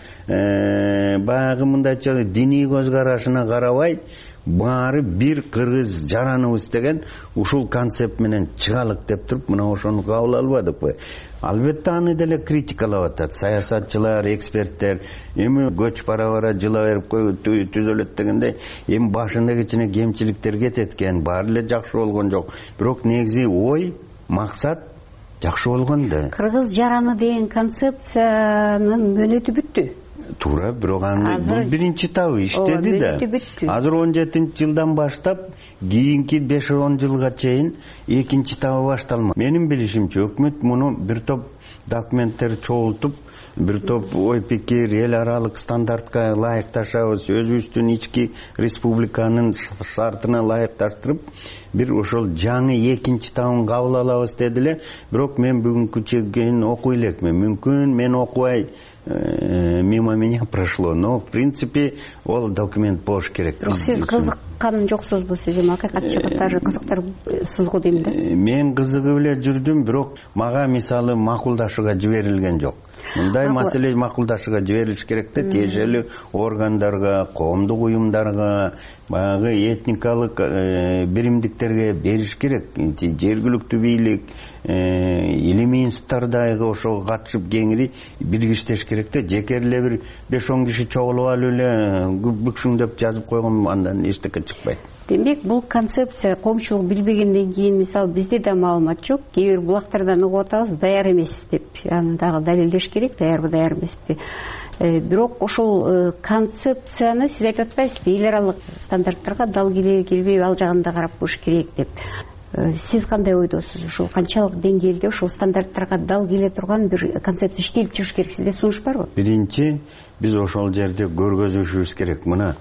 баягы мындайча диний көз карашына карабай, баары бир кыргыз жараныбыз деген ушул концепт менен чыгалык деп туруп, мына ошону кабыл албадыкпы? Албетте аны деле критикалап атат саясатчылар, эксперттер. Эми көч бара-бара жыла берип түзөлөт дегенде, эми башында кичине кемчиликтер кетет экен, баары эле жакшы болгон жок. Бирок негизи ой, максат жакшы болгон да. Кыргыз жараны деген концепциянын мөөнөтү бүттү. туура, бирок аны бул биринчи этабы иштеди да. Азыр он жетинчи жылдан баштап кийинки беш он жылга чейин экинчи этабы башталмак. Менин билишимче өкмөт муну бир топ документтер чогултуп, бир топ ой пикир, эл аралык стандартка ылайыкташабыз, өзүбүздүн ички республиканын шартына ылайыкташтырып, бир ошол жаңы экинчи этабын кабыл алабыз деди эле. Бирок мен бүгүнкү чейин окуй элекмин. Мүмкүн мен окубай мимо меня прошло, но в принципе ол документ болуш керек. Сиз кызыккан жоксузбу сиздин акыйкатчы катары кызыктарсыз го дейм да? Мен кызыгып эле жүрдүм, бирок мага мисалы макулдашууга жиберилген жок. Мындай маселе макулдашууга жиберилиш керек да, тиешелүү органдарга, коомдук уюмдарга, баягы этникалык биримдиктерге бериш керек. Жергиликтүү бийлик, илимий институттар дагы ошого катышып кеңири биргиштеш керек да. Жеке эле бир беш он киши чогулуп алып эле бүкшүңдөп жазып койгон андан эчтеке чыкпайт. Демек, бул концепция коомчулук билбегенден кийин, мисалы, бизде да маалымат жок, кээ бир булактардан угуп атабыз, даяр эмес деп, аны дагы далилдеш керек, даярбы, даяр эмеспи. Бирок ошол концепцияны сиз айтып атпайсызбы, эл аралык стандарттарга дал келеби, келбейби, ал жагында карап коюш керек деп. Сиз кандай ойдосуз? Ушул канчалык деңгээлде ошол стандарттарга дал келе турган бир концепция иштелип чыгыш керек? Сизде сунуш барбы? Биринчи, биз ошол жерде көргөзүшүбүз керек. Мына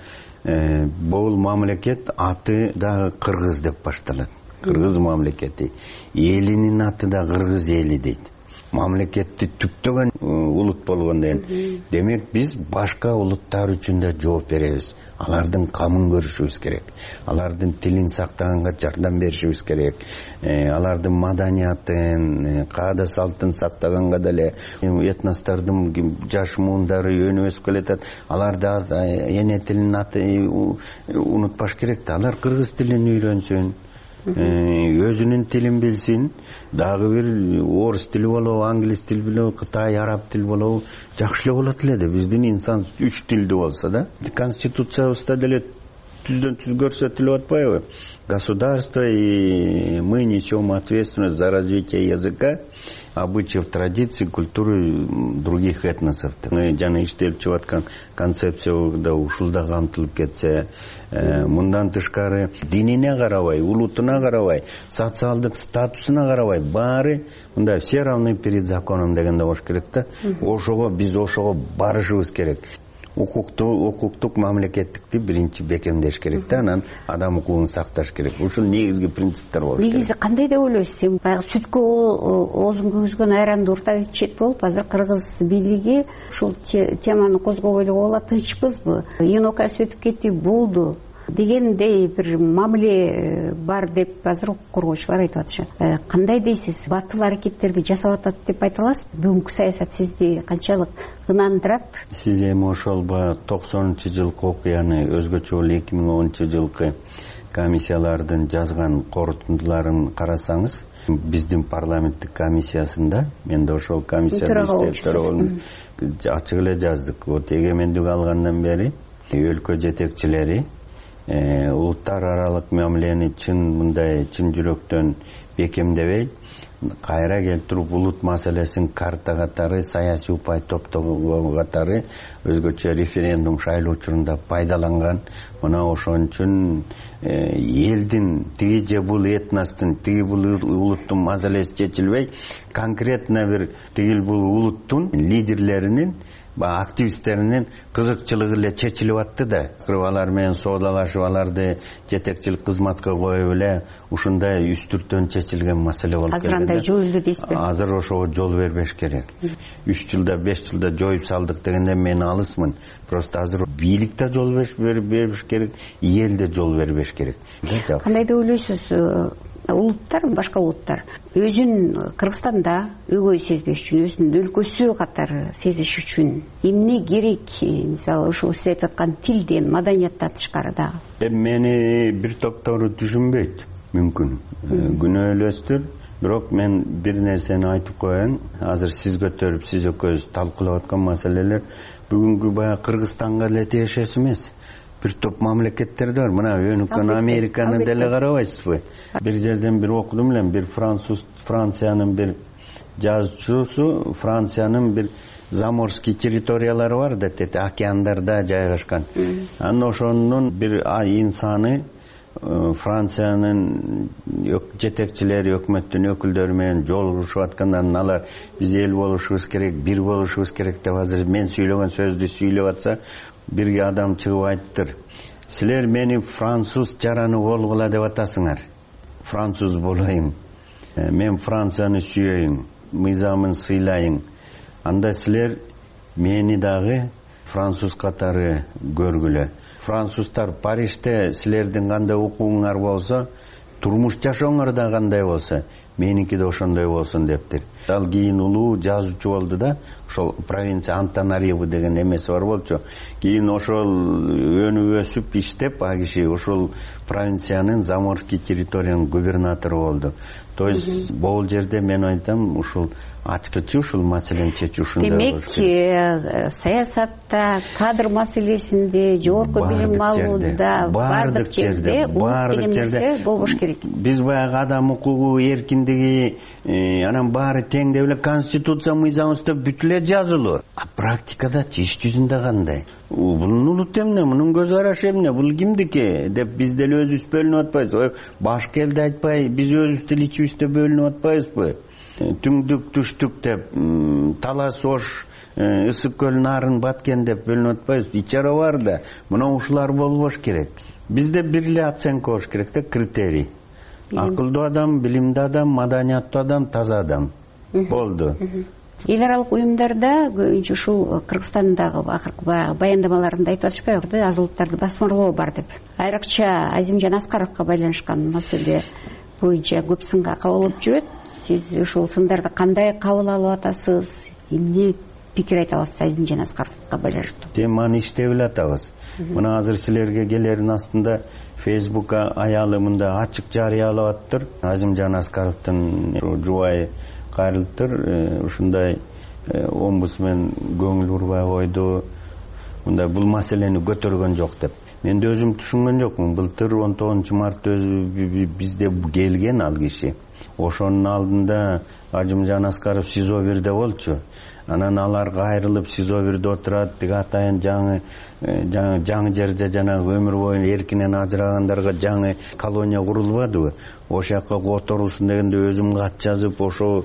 бул мамлекет аты да кыргыз деп башталат. Кыргыз мамлекети. Элинин аты да кыргыз эли дейт. Мамлекетти түптөгөн улут болгондон кийин, демек биз башка улуттар үчүн да жооп беребиз. Алардын камын көрүшүбүз керек. Алардын тилин сактаганга жардам беришибиз керек. Алардын маданиятын, каада салтын сактаганга деле этностордун жаш муундары өнүп өсүп келатат. Аларда эне тилин аты унутпаш керек да. Алар кыргыз тилин үйрөнсүн. Өзүнүн тилин билсин, дагы бир орус тили болобу, англис тил болобу, кытай, араб тил болобу, жакшы эле болот эле да. Биздин инсан үч тилди болсо да. Конституциябызда деле түздөн түз көрсөтүлүп атпайбы? Государство и мы несем ответственность за развитие языка, обычаев, традиций, культуры других этносов. Жана иштелип чыгып аткан концепцияда ушул да камтылып кетсе, мындан тышкары динине карабай, улутуна карабай, социалдык статусуна карабай, баары мындай все равны перед законом дегенде болуш керек да. Ошого биз ошого барышыбыз керек. Укуктуу, укуктук мамлекеттикти биринчи бекемдеш керек да, анан адам укугун сакташ керек. Ушул негизги принциптер болуш керек. Негизи кандай деп ойлойсуз? Сен баягы сүткө оозун күйгүзгөн айранды урта ичет болуп, азыр кыргыз бийлиги ушул теманы козгобой эле коюла, тынчпызбы? Июнь окуясы өтүп кетти, болду дегендей бир мамиле бар деп азыр укук коргоочулар айтып атышат. Кандай дейсиз? Батыл аракеттерди жасап атат деп айта аласызбы? Бүгүнкү саясат сизди канчалык ынандырат? Сиз эми ошол баягы токсонунчу жылкы окуяны, өзгөчө болуп эки миң онунчу жылкы комиссиялардын жазган корутундуларын карасаңыз, биздин парламенттик комиссиясында, мен да ошол комиссияда төрөгөлүм, ачык эле жаздык. Вот эгемендик алгандан бери өлкө жетекчилери улуттар аралык мамилени чын мындай чын жүрөктөн бекемдебей, кайра келтирип улут маселесин карта катары, саясий упай топтогу катары өзгөчө референдум шайлоо учурунда пайдаланган. Мына ошон үчүн элдин тиги же бул этностун, тиги бул улуттун маселеси чечилбей, конкретно бир тигил бул улуттун лидерлеринин, активисттеринин кызыкчылыгы эле чечилип атты да. Алар менен соодалашып, аларды жетекчилик кызматка коюп эле ушундай үстүртөн чечилген маселе болуп келди. Азыр андай жоюлду дейсизби? Азыр ошого жол бербеш керек. үч жылда, беш жылда жоюп салдык дегенде мен алысмын. Просто азыр бийлик да жол бербеш керек, эл да жол бербеш керек. Кандай деп ойлойсуз? Улуттар, башка улуттар өзүн Кыргызстанда өгөй сезбеш үчүн, өзүнүн өлкөсү катары сезиш үчүн эмне керек? Мисалы, ушул сиз айтып аткан тилден, маданияттан тышкары дагы. Эми мени бир топтору түшүнбөйт, мүмкүн. Күнөөлөстүр. Бирок мен бир нерсени айтып коеюн. Азыр сиз көтөрүп, сиз экөөбүз талкуулап аткан маселелер бүгүнкү баягы Кыргызстанга эле тиешеси эмес. Бир топ мамлекеттер бар. Мына өнүккөн Американы деле карабайсызбы? Бир жерден бир окудум эле, бир француз, Франциянын бир жазуучусу Франциянын бир заморский территориялары бар да, океандарда жайгашкан. Анан ошонун бир инсаны Франциянын жетекчилери, өкмөттүн өкүлдөрү менен жолугушуп аткандан алар биз эл болушубуз керек, бир болушубуз керек деп азыр мен сүйлөгөн сөздү сүйлөп атса, бирге адам чыгып айтыптыр. Силер мени француз жараны болгула деп атасыңар. Француз болоюн. Мен Францияны сүйөйүн, мыйзамын сыйлайын. Анда силер мени дагы француз катары көргүлө. Француздар Парижде силердин кандай укугуңар болсо, турмуш жашооңор да кандай болсо, меники да ошондой болсун дептир. Ал кийин улуу жазуучу болду да, ошол провинция Антанариву деген эмеси бар болчу. Кийин ошол өнүп өсүп иштеп, а киши ошол провинциянын заморский территориянын губернатору болду. То есть бул жерде мен айтам, ушул ачкычы ушул маселени чечүү ушундай болуш керек. Демек, саясатта, кадр маселесинде, жогорку билим алууда, бардык жерде улут деген нерсе болбош керек. Биз баягы адам укугу, эркиндиги, анан баары тең деп эле конституция мыйзамыбызда бүт эле жазылуу. А практикада иш жүзүндө кандай? Бунун улут эмне, мунун көз карашы эмне, бул кимдики деп биз деле өзүбүз бөлүнүп атпайбыз. Башка элди айтпай, биз өзүбүз деле ичибизде бөлүнүп атпайбызбы? Түңдүк, түштүк деп, талас ош, ысык көл нарын баткен деп бөлүнүп атпайбыз. Ичара бар да, мына ушулар болбош керек. Бизде бир эле оценка болуш керек да, критерий. Акылдуу адам, билимдүү адам, маданияттуу адам, таза адам. Болду. Эл аралык уюмдарда ушул Кыргызстандагы акыркы баяндамаларында айтып атышпайбы, аз улуттарды басмырлоо бар деп. Айрыкча Азимжан Аскаровго байланышкан маселе боюнча көп сынга кабылып жүрөт. Сиз ушул сындарды кандай кабыл алып атасыз? Эмне пикир айта аласыз Азимжан Аскаровго байланыштуу? Теманы иштеп эле атабыз. Мына азыр силерге келердин астында Фейсбукка аялы мында ачык жарыялап аттыр. Азимжан Аскаровдун жубайы кайрылыптыр. Ушундай омбусмен көңүл бурбай койду. Мындай бул маселени көтөргөн жок деп. Мен да өзүм түшүнгөн жокмун. Былтыр он тогузунчу мартта бизде келген ал киши. Ошонун алдында Азимжан Аскаров СИЗО бирде болчу. Анан алар кайрылып СИЗО бирде отурат, тиги атайын жаңы жаңы жерде жанагы өмүр бою эркинен ажырагандарга жаңы колония курулбадыбы? Ошол жака которулсун дегенде өзүм кат жазып, ошо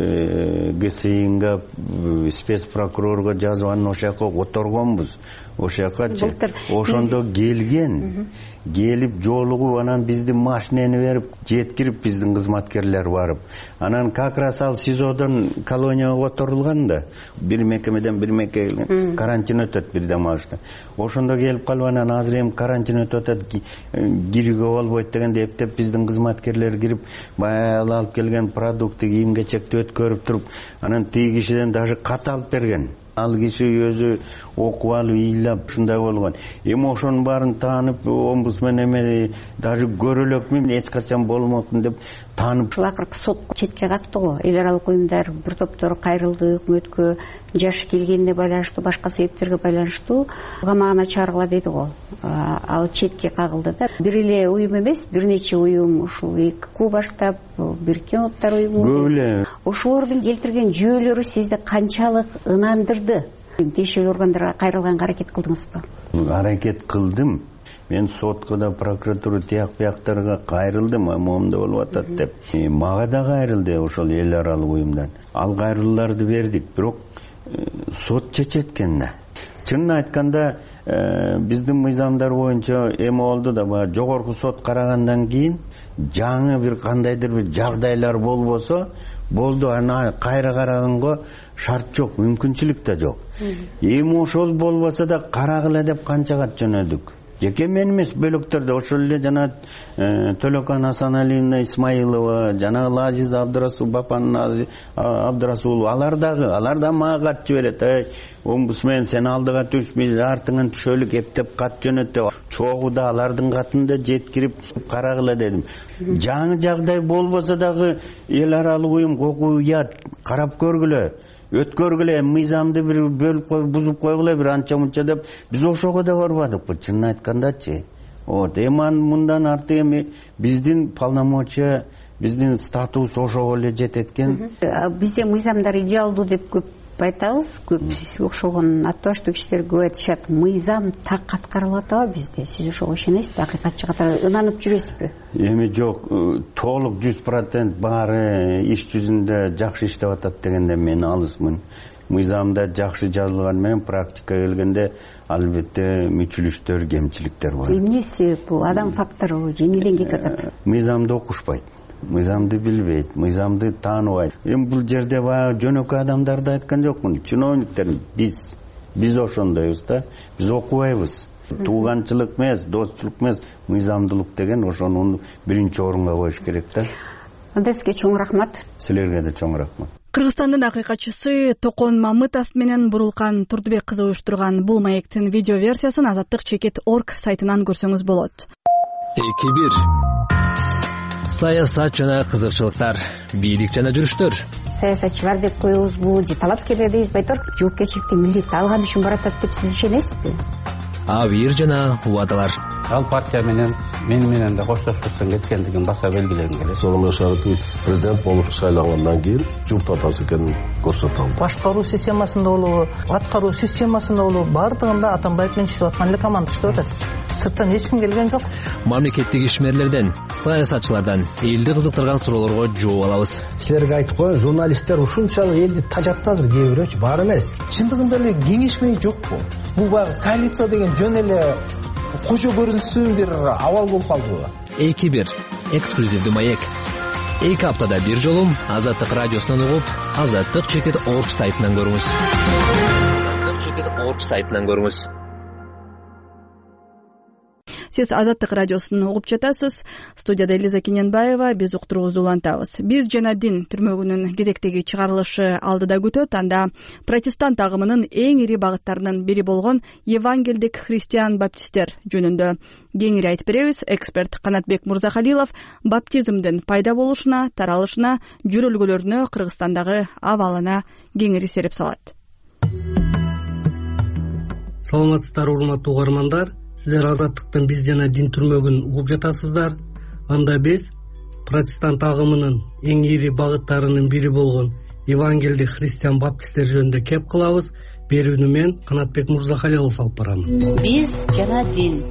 ГСИнга, спецпрокурорго жазып, анан ошол жака которгонбуз. Ошол жака ошондо келген, келип жолугуп, анан биздин машинени берип, жеткирип биздин кызматкерлер барып. Анан как раз ал СИЗОдон колонияга которулган да, бир мекемеден бир мекемеге карантин өтөт бир демалышта. Ошондо келип калып, анан азыр эми карантин өтүп атат, кирүүгө болбойт дегенде эптеп биздин кызматкерлер кирип, баягы алып келген продукты, кийим кечекти өткөрүп туруп, анан тиги кишиден даже кат алып берген. Ал киши өзү окуп алып, ыйлап ушундай болгон. Эми ошонун баарын таанып, омбусмен эме даже көрөлөкмүн, эч качан болмокмун деп таанып. Ушул акыркы сот четке какты го. Эл аралык уюмдар бир топтору кайрылды, өкмөткө жашы келгенине байланыштуу, башка себептерге байланыштуу камагына чыгаргыла деди го. Ал четке кагылды да. Бир эле уюм эмес, бир нече уюм, ушул ИККУ баштап, Бириккен Улуттар уюму. Көп эле. Ошолордун келтирген жүйөлөрү сизди канчалык ынандырды? Тиешелүү органдарга кайрылганга аракет кылдыңызбы? Аракет кылдым. Мен сотко да, прокуратура тияк бияктарга кайрылдым, момунда болуп атат деп. Мага да кайрылды ошол эл аралык уюмдан. Ал кайрылууларды бердик, бирок сот чечет экен да. Чынын айтканда, биздин мыйзамдар боюнча эме болду да, баягы жогорку сот карагандан кийин жаңы бир кандайдыр бир жагдайлар болбосо болду, аны кайра караганга шарт жок, мүмкүнчүлүк да жок. Эми ошол болбосо да карагыла деп канча кат жөнөдүк. Жеке мен эмес, бөлөктөрдө ошол эле жана Төлөкан Асаналиевна Исмаилова, жана Азиз Абдырасул, Бапан Абдырасул, алар дагы, алар да мага кат жиберет. Ай, омбусмен сен алдыга түш, биз артыңан түшөлүк эптеп кат жөнөт деп. Чогуу да алардын катын да жеткирип карагыла дедим. Жаңы жагдай болбосо дагы эл аралык уюм кокуят карап көргүлө. Өткөргүлө, мыйзамды бир бөлүп коюп, бузуп койгула бир анча мынча деп, биз ошого да барбадыкпы, чынын айткандачы. Вот, эми мындан арты эми биздин полномочия биздин статус ошого эле жетет экен. Бизде мыйзамдар идеалдуу деп көп айтабыз, көп сизге окшогон аттабаштуу кишилер көп айтышат, мыйзам так аткарылып атабы бизде? Сиз ошого ишенесизби? Акыйкатчы катары ынанып жүрөсүзбү? Эми жок, толук жүз процент баары иш жүзүндө жакшы иштеп атат дегенде мен алысмын. Мыйзамда жакшы жазылган менен практика келгенде албетте мүчүлүштөр, кемчиликтер бар. Эмне себеп бул? Адам фактору жеңилден кетип атат. Мыйзамды окушпайт, мыйзамды билбейт, мыйзамды тааныбайт. Эми бул жерде баягы жөнөкөй адамдарды айткан жокмун. Чиновниктер биз биз ошондойбуз да. Биз окубайбыз. Тууганчылык эмес, достчулук эмес, мыйзамдуулук деген ошону биринчи орунга коюш керек да. Анда сизге чоң рахмат. Силерге да чоң рахмат. Кыргызстандын акыйкатчысы Токон Мамытов менен Бурулкан Турдубек кызы уюштурган бул маектин видео версиясын азаттык чекит точка орг сайтынан көрсөңүз болот. эки бир саясат жана кызыкчылыктар, бийлик жана жүрүштөр. Саясатчылар деп коебузбу же талапкерлер дейбиз байторг, жоопкерчиликти милдетти алган үчүн баратат деп сиз ишенесизби? Абийир жана убадалар. Ал партия менен мен менен да коштошпостон кеткендигин баса белгилегим келет. Сооронбай Шарипович президент болуп шайлангандан кийин журт атасы экенин көрсөтө алды. Башкаруу системасында болобу, аткаруу системасында болобу, бардыгында Атамбаев менен иштеп аткан эле команда иштеп атат. Сырттан эч ким келген жок. Мамлекеттик ишмерлерден, саясатчылардан элди кызыктырган суроолорго жооп алабыз. Силерге айтып коеюн, журналисттер ушунчалык элди тажатты азыр, кээ бирөөчү бар эмес. Чындыгында эле кеңешмей жокпу? Бул баягы коалиция деген жөн эле кожо көрүнсүн бир абал болуп калдыбы? эки бир эксклюзивдүү маек. эки аптада бир жолу Азаттык радиосунан угуп, азаттык чекит точка орг сайтынан көрүңүз. азаттык чекит точка орг сайтынан көрүңүз. Сиз Азаттык радиосун угуп жатасыз. Студияда Элиза Кененбаева, биз уктуруубузду улантабыз. Биз жана дин түрмөгүнүн кезектеги чыгарылышы алдыда күтөт. Анда протестант агымынын эң ири багыттарынын бири болгон евангелдик христиан баптисттер жөнүндө кеңири айтып беребиз. Эксперт Канатбек Мурзахалилов баптизмдин пайда болушуна, таралышына, жүрөлгөлөрүнө, Кыргызстандагы абалына кеңири сереп салат. Саламатсыздарбы, урматтуу угармандар. Сиздер Азаттыктын биз жана дин түрмөгүн угуп жатасыздар. Анда биз протестант агымынын эң ири багыттарынын бири болгон евангелдик христиан баптисттер жөнүндө кеп кылабыз. Берүүнү мен Канатбек Мурзахалилов алып барам. Биз жана дин.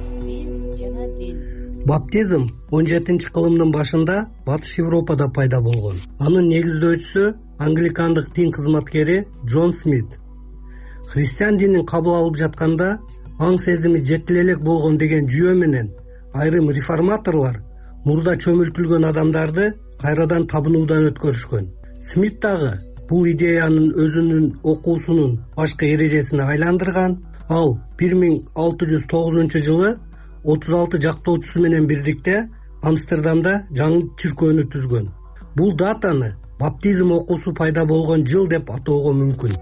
Баптизм он жетинчи кылымдын башында Батыш Европада пайда болгон. Анын негиздөөчүсү англикандык дин кызматкери Джон Смит. Христиан динин кабыл алып жатканда аң сезими жетилелек болгон деген жүйө менен айрым реформаторлор мурда чөмүлтүлгөн адамдарды кайрадан табынуудан өткөрүшкөн. Смит дагы бул идеянын өзүнүн окуусунун башкы эрежесине айландырган. Ал бир миң алты жүз тогузунчу жылы отуз алты жактоочусу менен бирдикте Амстердамда жаңы чиркөөнү түзгөн. Бул датаны баптизм окуусу пайда болгон жыл деп атоого мүмкүн.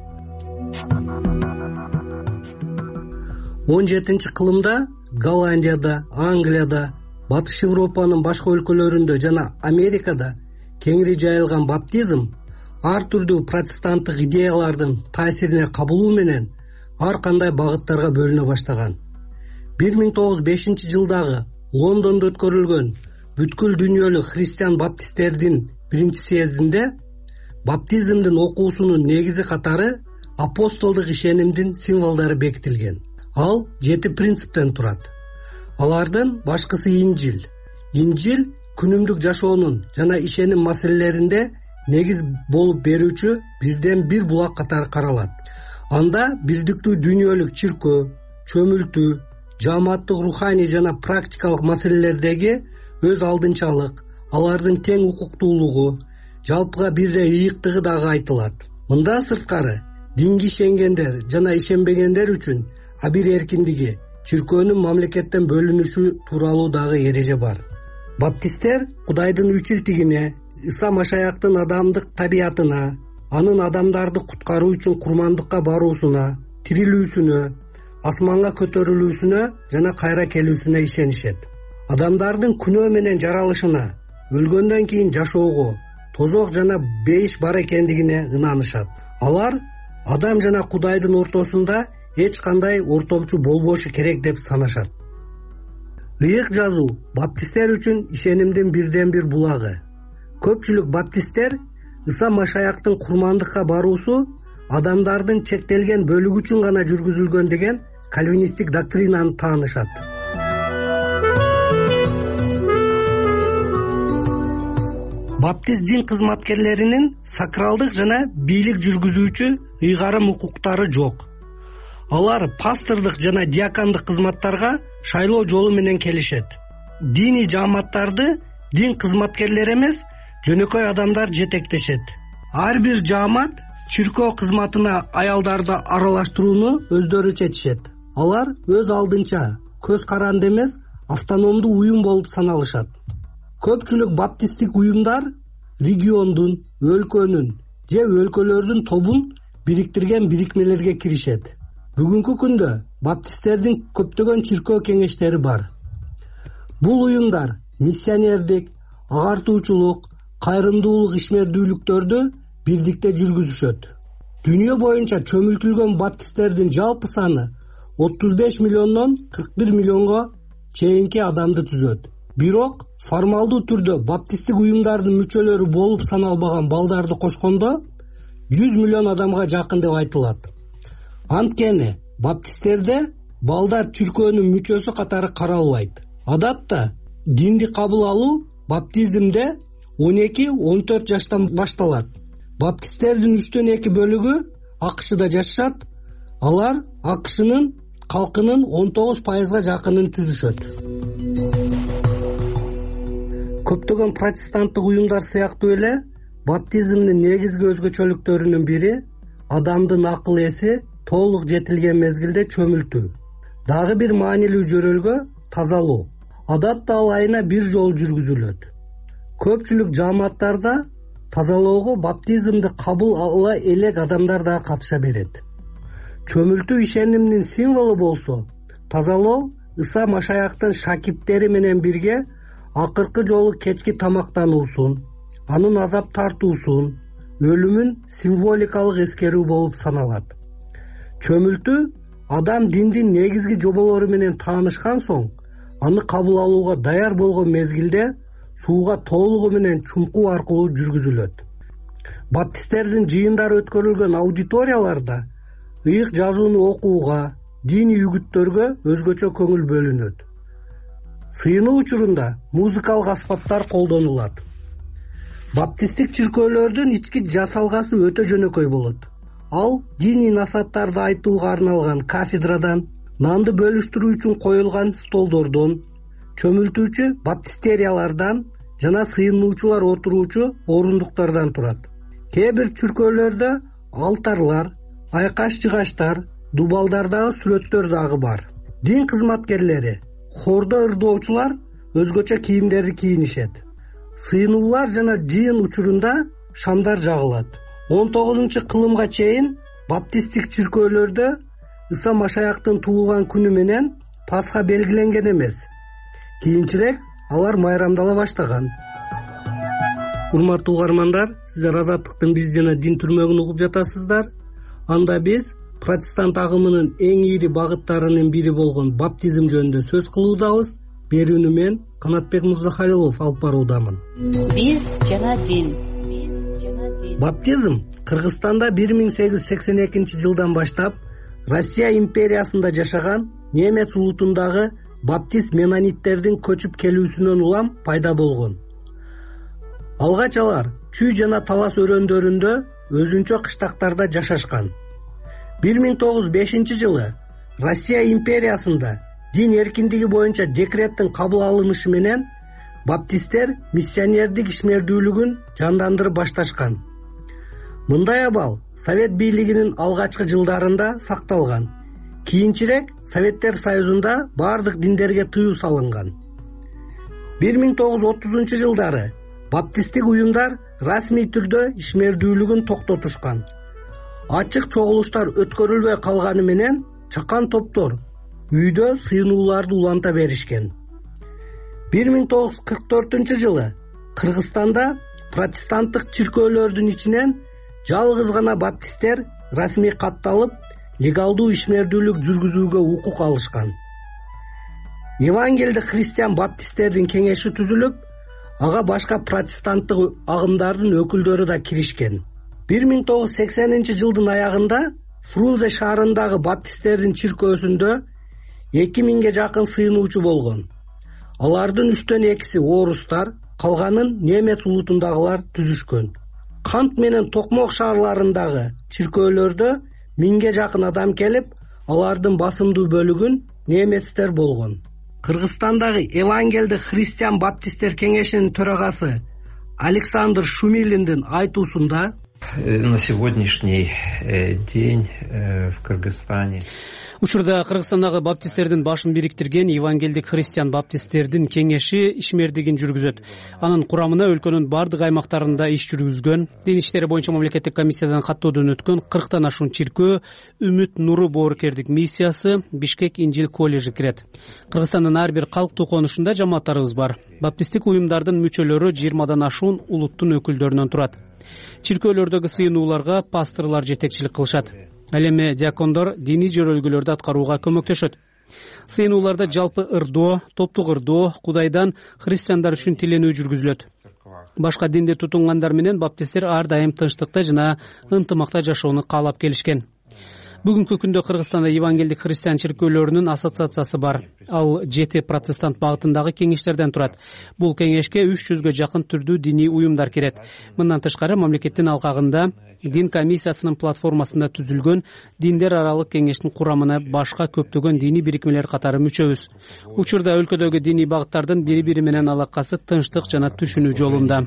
он жетинчи кылымда Голландияда, Англияда, Батыш Европанын башка өлкөлөрүндө жана Америкада кеңири жайылган баптизм ар түрдүү протестанттык идеялардын таасирине кабылуу менен ар кандай багыттарга бөлүнө баштаган. бир миң тогуз жүз бешинчи жылдагы Лондондо өткөрүлгөн бүткүл дүйнөлүк христиан баптисттердин биринчи съездинде баптизмдин окуусунун негизи катары апостолдук ишенимдин символдору бекитилген. Ал жети принциптен турат. Алардын башкысы Инжил. Инжил күнүмдүк жашоонун жана ишеним маселелеринде негиз болуп берүүчү бирден бир булак катары каралат. Анда бирдиктүү дүйнөлүк чиркөө, чөмүлтүү, жааматтык руханий жана практикалык маселелердеги өз алдынчалык, алардын тең укуктуулугу, жалпыга бирдей ыйыктыгы дагы айтылат. Мындан сырткары динге ишенгендер жана ишенбегендер үчүн абир эркиндиги, чиркөөнүн мамлекеттен бөлүнүшү тууралуу дагы эреже бар. Баптисттер Кудайдын үчилтигине, Иса Машаяктын адамдык табиятына, анын адамдарды куткаруу үчүн курмандыкка баруусуна, тирилүүсүнө, асманга көтөрүлүүсүнө жана кайра келүүсүнө ишенишет. Адамдардын күнөө менен жаралышына, өлгөндөн кийин жашоого, тозок жана бейиш бар экендигине ынанышат. Алар адам жана Кудайдын ортосунда эч кандай ортомчу болбошу керек деп санашат. Ыйык жазуу баптисттер үчүн ишенимдин бирден бир булагы. көпчүлүк баптисттер Ыса Машаяктын курмандыкка баруусу адамдардын чектелген бөлүгү үчүн гана жүргүзүлгөн деген кальвинисттик доктринаны таанышат. Баптист дин кызматкерлеринин сакралдык жана бийлик жүргүзүүчү ыйгарым укуктары жок. Алар пастордук жана диакондук кызматтарга шайлоо жолу менен келишет. Диний жааматтарды дин кызматкерлери эмес, жөнөкөй адамдар жетектешет. Ар бир жаамат чиркөө кызматына аялдарды аралаштырууну өздөрү чечишет. Алар өз алдынча көз каранды эмес, автономдуу уюм болуп саналышат. Көпчүлүк баптисттик уюмдар региондун, өлкөнүн же өлкөлөрдүн тобун бириктирген бирикмелерге киришет. Бүгүнкү күндө баптисттердин көптөгөн чиркөө кеңештери бар. Бул уюмдар миссионердик, агартуучулук, кайрымдуулук ишмердүүлүктөрдү бирдикте жүргүзүшөт. Дүйнө боюнча чөмүлтүлгөн баптисттердин жалпы саны отуз беш миллиондон кырк бир миллионго чейинки адамды түзөт. Бирок формалдуу түрдө баптисттик уюмдардын мүчөлөрү болуп саналбаган балдарды кошкондо жүз миллион адамга жакын деп айтылат. Анткени баптисттерде балдар чиркөөнүн мүчөсү катары каралбайт. Адатта динди кабыл алуу баптизмде он эки он төрт жаштан башталат. Баптисттердин үчтөн эки бөлүгү АКШда жашашат. Алар АКШнын калкынын он тогуз пайызга жакынын түзүшөт. Көптөгөн протестанттык уюмдар сыяктуу эле баптизмдин негизги өзгөчөлүктөрүнүн бири адамдын акыл эси толук жетилген мезгилде чөмүлтүү. Дагы бир маанилүү жөрөлгө тазалоо. Адатта ал айына бир жолу жүргүзүлөт. Көпчүлүк жааматтарда тазалоого баптизмди кабыл ала элек адамдар да катыша берет. Чөмүлтүү ишенимдин символу болсо, тазалоо Ыса Машаяктын шакирттери менен бирге акыркы жолу кечки тамактануусун, анын азап тартуусун, өлүмүн символикалык эскерүү болуп саналат. Чөмүлтүү адам диндин негизги жоболору менен таанышкан соң, аны кабыл алууга даяр болгон мезгилде сууга толугу менен чуңкуу аркылуу жүргүзүлөт. Баптисттердин жыйындары өткөрүлгөн аудиторияларда ыйык жазууну окууга, диний үгүттөргө өзгөчө көңүл бөлүнөт. Сыйынуу учурунда музыкалык аспаптар колдонулат. Баптисттик чиркөөлөрдүн ички жасалгасы өтө жөнөкөй болот. Ал диний насааттарды айтууга арналган кафедрадан, нанды бөлүштүрүү үчүн коюлган столдордон, чөмүлтүүчү баптистериялардан жана сыйынуучулар отуруучу орундуктардан турат. Кээ бир чиркөөлөрдө алтарлар, айкаш-жыгачтар, дубалдардагы сүрөттөр дагы бар. Дин кызматкерлери, хордо ырдоочулар өзгөчө кийимдерди кийинишет. Сыйынуулар жана жыйын учурунда шамдар жагылат. он тогузунчу кылымга чейин баптисттик чиркөөлөрдө Ыса Машаяктын туулган күнү менен Пасха белгиленген эмес. Кийинчерээк алар майрамдала баштаган. Урматтуу угармандар, сиздер Азаттыктын биз жана дин түрмөгүн угуп жатасыздар. Анда биз протестант агымынын эң ийри багыттарынын бири болгон баптизм жөнүндө сөз кылуудабыз. Берүүнү мен Канатбек Мырзахалилов алып баруудамын. Биз жана дин. Баптизм Кыргызстанда бир миң сегиз жүз сексен экинчи жылдан баштап Россия империясында жашаган немец улутундагы баптист менониттердин көчүп келүүсүнөн улам пайда болгон. Алгач алар чүй жана талас өрөөндөрүндө өзүнчө кыштактарда жашашкан. бир миң тогуз жүз бешинчи жылы Россия империясында дин эркиндиги боюнча декреттин кабыл алынышы менен баптисттер миссионердик ишмердүүлүгүн жандандырып башташкан. Мындай абал Совет бийлигинин алгачкы жылдарында сакталган. Кийинчерээк Советтер Союзунда бардык диндерге тыюу салынган. бир миң тогуз жүз отузунчу жылдары баптисттик уюмдар расмий түрдө ишмердүүлүгүн токтотушкан. Ачык чогулуштар өткөрүлбөй калганы менен чакан топтор үйдө сыйынууларды уланта беришкен. бир миң тогуз жүз кырк төртүнчү жылы Кыргызстанда протестанттык чиркөөлөрдүн ичинен жалгыз гана баптисттер расмий катталып, легалдуу ишмердүүлүк жүргүзүүгө укук алышкан. Евангелдик христиан баптисттердин кеңеши түзүлүп, ага башка протестанттык агымдардын өкүлдөрү да киришкен. бир миң тогуз жүз сексенинчи жылдын аягында Фрунзе шаарындагы баптисттердин чиркөөсүндө эки миңге жакын сыйынуучу болгон. Алардын үчтөн экиси орустар, калганын немец улутундагылар түзүшкөн. Кант менен Токмок шаарларындагы чиркөөлөрдө миңге жакын адам келип, алардын басымдуу бөлүгүн немецтер болгон. Кыргызстандагы Евангелдик христиан баптисттер кеңешинин төрагасы Александр Шумилиндин айтуусунда на сегодняшний день в Кыргызстане учурда Кыргызстандагы баптисттердин башын бириктирген Евангелдик христиан баптисттердин кеңеши ишмердигин жүргүзөт. Анын курамына өлкөнүн бардык аймактарында иш жүргүзгөн, дин иштери боюнча мамлекеттик комиссиядан каттоодон өткөн кырктан ашуун чиркөө, Үмүт нуру боорукердик миссиясы, Бишкек Инжил коллежи кирет. Кыргызстандын ар бир калктуу конушунда жамааттарыбыз бар. Баптисттик уюмдардын мүчөлөрү жыйырмадан ашуун улуттун өкүлдөрүнөн турат. Чиркөөлөрдөгү сыйынууларга пасторлор жетекчилик кылышат. Ал эми диакондор диний жөрөлгөлөрдү аткарууга көмөктөшөт. Сыйынууларда жалпы ырдоо, топтук ырдоо, Кудайдан христиандар үчүн тиленүү жүргүзүлөт. Башка динди тутунгандар менен баптисттер ар дайым тынчтыкта жана ынтымакта жашоону каалап келишкен. Бүгүнкү күндө Кыргызстанда Евангелдик христиан чиркөөлөрүнүн ассоциациясы бар. Ал жети протестант багытындагы кеңештерден турат. Бул кеңешке үч жүзгө жакын түрдүү диний уюмдар кирет. Мындан тышкары мамлекеттин алкагында дин комиссиясынын платформасында түзүлгөн диндер аралык кеңештин курамына башка көптөгөн диний бирикмелер катары мүчөбүз. Учурда өлкөдөгү диний багыттардын бири бири менен алакасы тынчтык жана түшүнүү жолунда.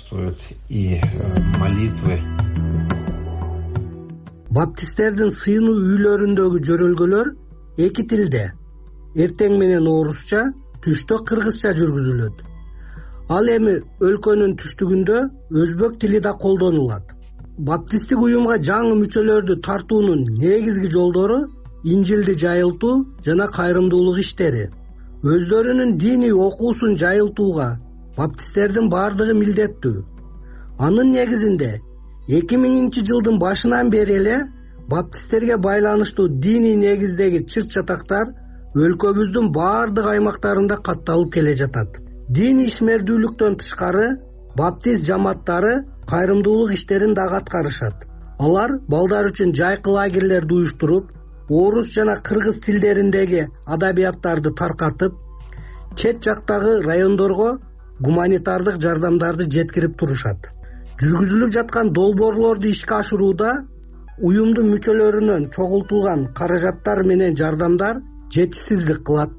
Баптисттердин сыйынуу үйлөрүндөгү жөрөлгөлөр эки тилде, эртең менен орусча, түштө кыргызча жүргүзүлөт. Ал эми өлкөнүн түштүгүндө өзбек тили да колдонулат. Баптисттик уюмга жаңы мүчөлөрдү тартуунун негизги жолдору Инжилди жайылтуу жана кайрымдуулук иштери. Өздөрүнүн диний окуусун жайылтууга баптисттердин бардыгы милдеттүү. Анын негизинде эки миңинчи жылдын башынан бери эле баптисттерге байланыштуу диний негиздеги чырт чатактар өлкөбүздүн бардык аймактарында катталып келе жатат. Диний ишмердүүлүктөн тышкары баптист жамааттары кайрымдуулук иштерин дагы аткарышат. Алар балдар үчүн жайкы лагерлерди уюштуруп, орус жана кыргыз тилдериндеги адабияттарды таркатып, чет жактагы райондорго гуманитардык жардамдарды жеткирип турушат. Жүргүзүлүп жаткан долбоорлорду ишке ашырууда уюмдун мүчөлөрүнөн чогултулган каражаттар менен жардамдар жетишсиздик кылат.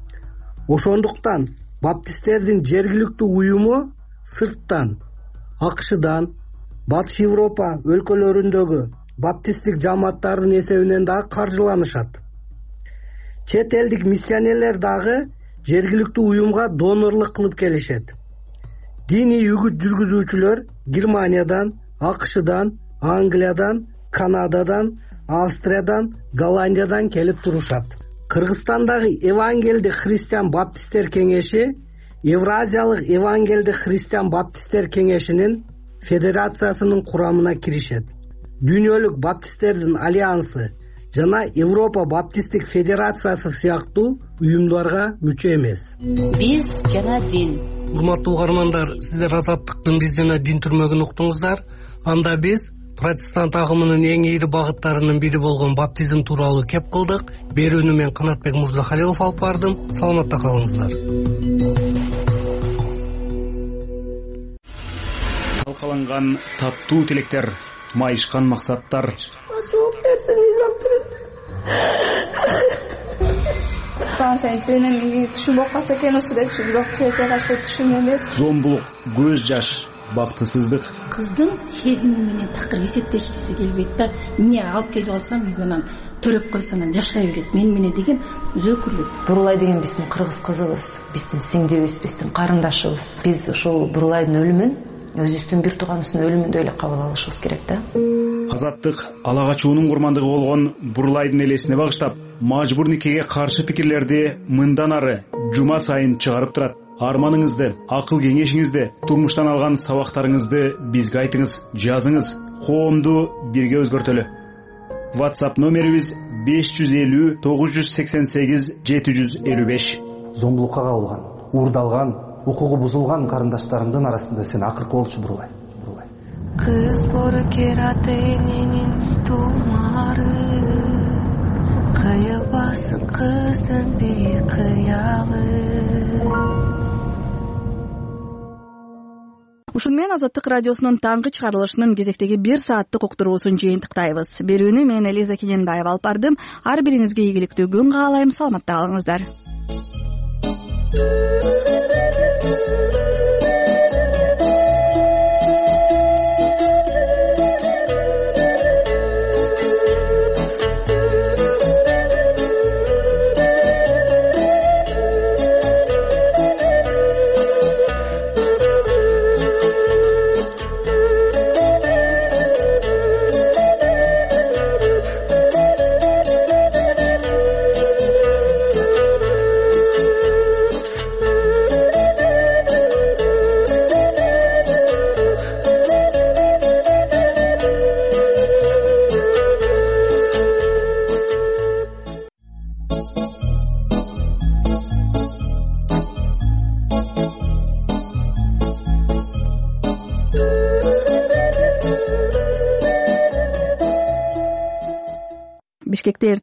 Ошондуктан баптисттердин жергиликтүү уюму сырттан, АКШдан, Батыш Европа өлкөлөрүндөгү баптисттик жамааттардын эсебинен дагы каржыланышат. Чет элдик миссионерлер дагы жергиликтүү уюмга донорлук кылып келишет. Диний үгүт жүргүзүүчүлөр Германиядан, АКШдан, Англиядан, Канададан, Австриядан, Голландиядан келип турушат. Кыргызстандагы Евангелдик христиан баптисттер кеңеши Евразиялык Евангелдик христиан баптисттер кеңешинин федерациясынын курамына киришет. Дүйнөлүк баптисттердин альянсы жана Европа баптисттик федерациясы сыяктуу уюмдарга мүчө эмес. Биз жана дин. Урматтуу угармандар, сиздер азаттыктын биз жана дин түрмөгүн уктуңуздар. Анда биз протестант агымынын эң ийри багыттарынын бири болгон баптизм тууралуу кеп кылдык. Берүүнү мен Канатбек Мырзахалилов алып бардым. Саламатта калыңыздар. Талкаланган таттуу тилектер, майышкан максаттар. Жооп берсе Низам станция сенин түшүнүп калса экен ошо депчи, бирок тилекке каршы түшүм эмес. Зомбулук, көз жаш, бактысыздык. Кыздын сезими менен такыр эсептешкиси келбейт да. Эмне алып келип алсам үйгөнөн төрөп койсо анан жашай берет. Мен менен деген өзөкүрлүк. Бурулай деген биздин кыргыз кызыбыз, биздин сиңдибиз, биздин карындашыбыз. Биз ушул Бурулайдын өлүмүн өзүбүздүн бир тууганыбыздын өлүмүндөй эле кабыл алышыбыз керек да. Азаттык ала качуунун курмандыгы болгон Бурулайдын элесине багыштап, мажбур никеге каршы пикирлерди мындан ары жума сайын чыгарып турат. Арманыңызды, акыл кеңешиңизди, турмуштан алган сабактарыңызды бизге айтыңыз, жазыңыз. Коомду бирге өзгөртөлү. WhatsApp номерибиз беш жүз элүү тогуз жүз сексен сегиз жети жүз элүү беш. Зомбулукка кабылган, уурдалган, укугу бузулган карындаштарымдын арасында сен акыркы болчу Бурлай. Кыз боркер ата-эненин тумары, кыйылбасын кыздын бейкыялы. Ушун менен Азаттык радиосунун таңкы чыгарылышынын кезектеги бир сааттык уктуруусун жыйынтыктайбыз. Берүүнү мен Элиза Кененбаева алып бардым. Ар бириңизге ийгиликтүү күн каалайм. Саламатта калыңыздар. Бишкекте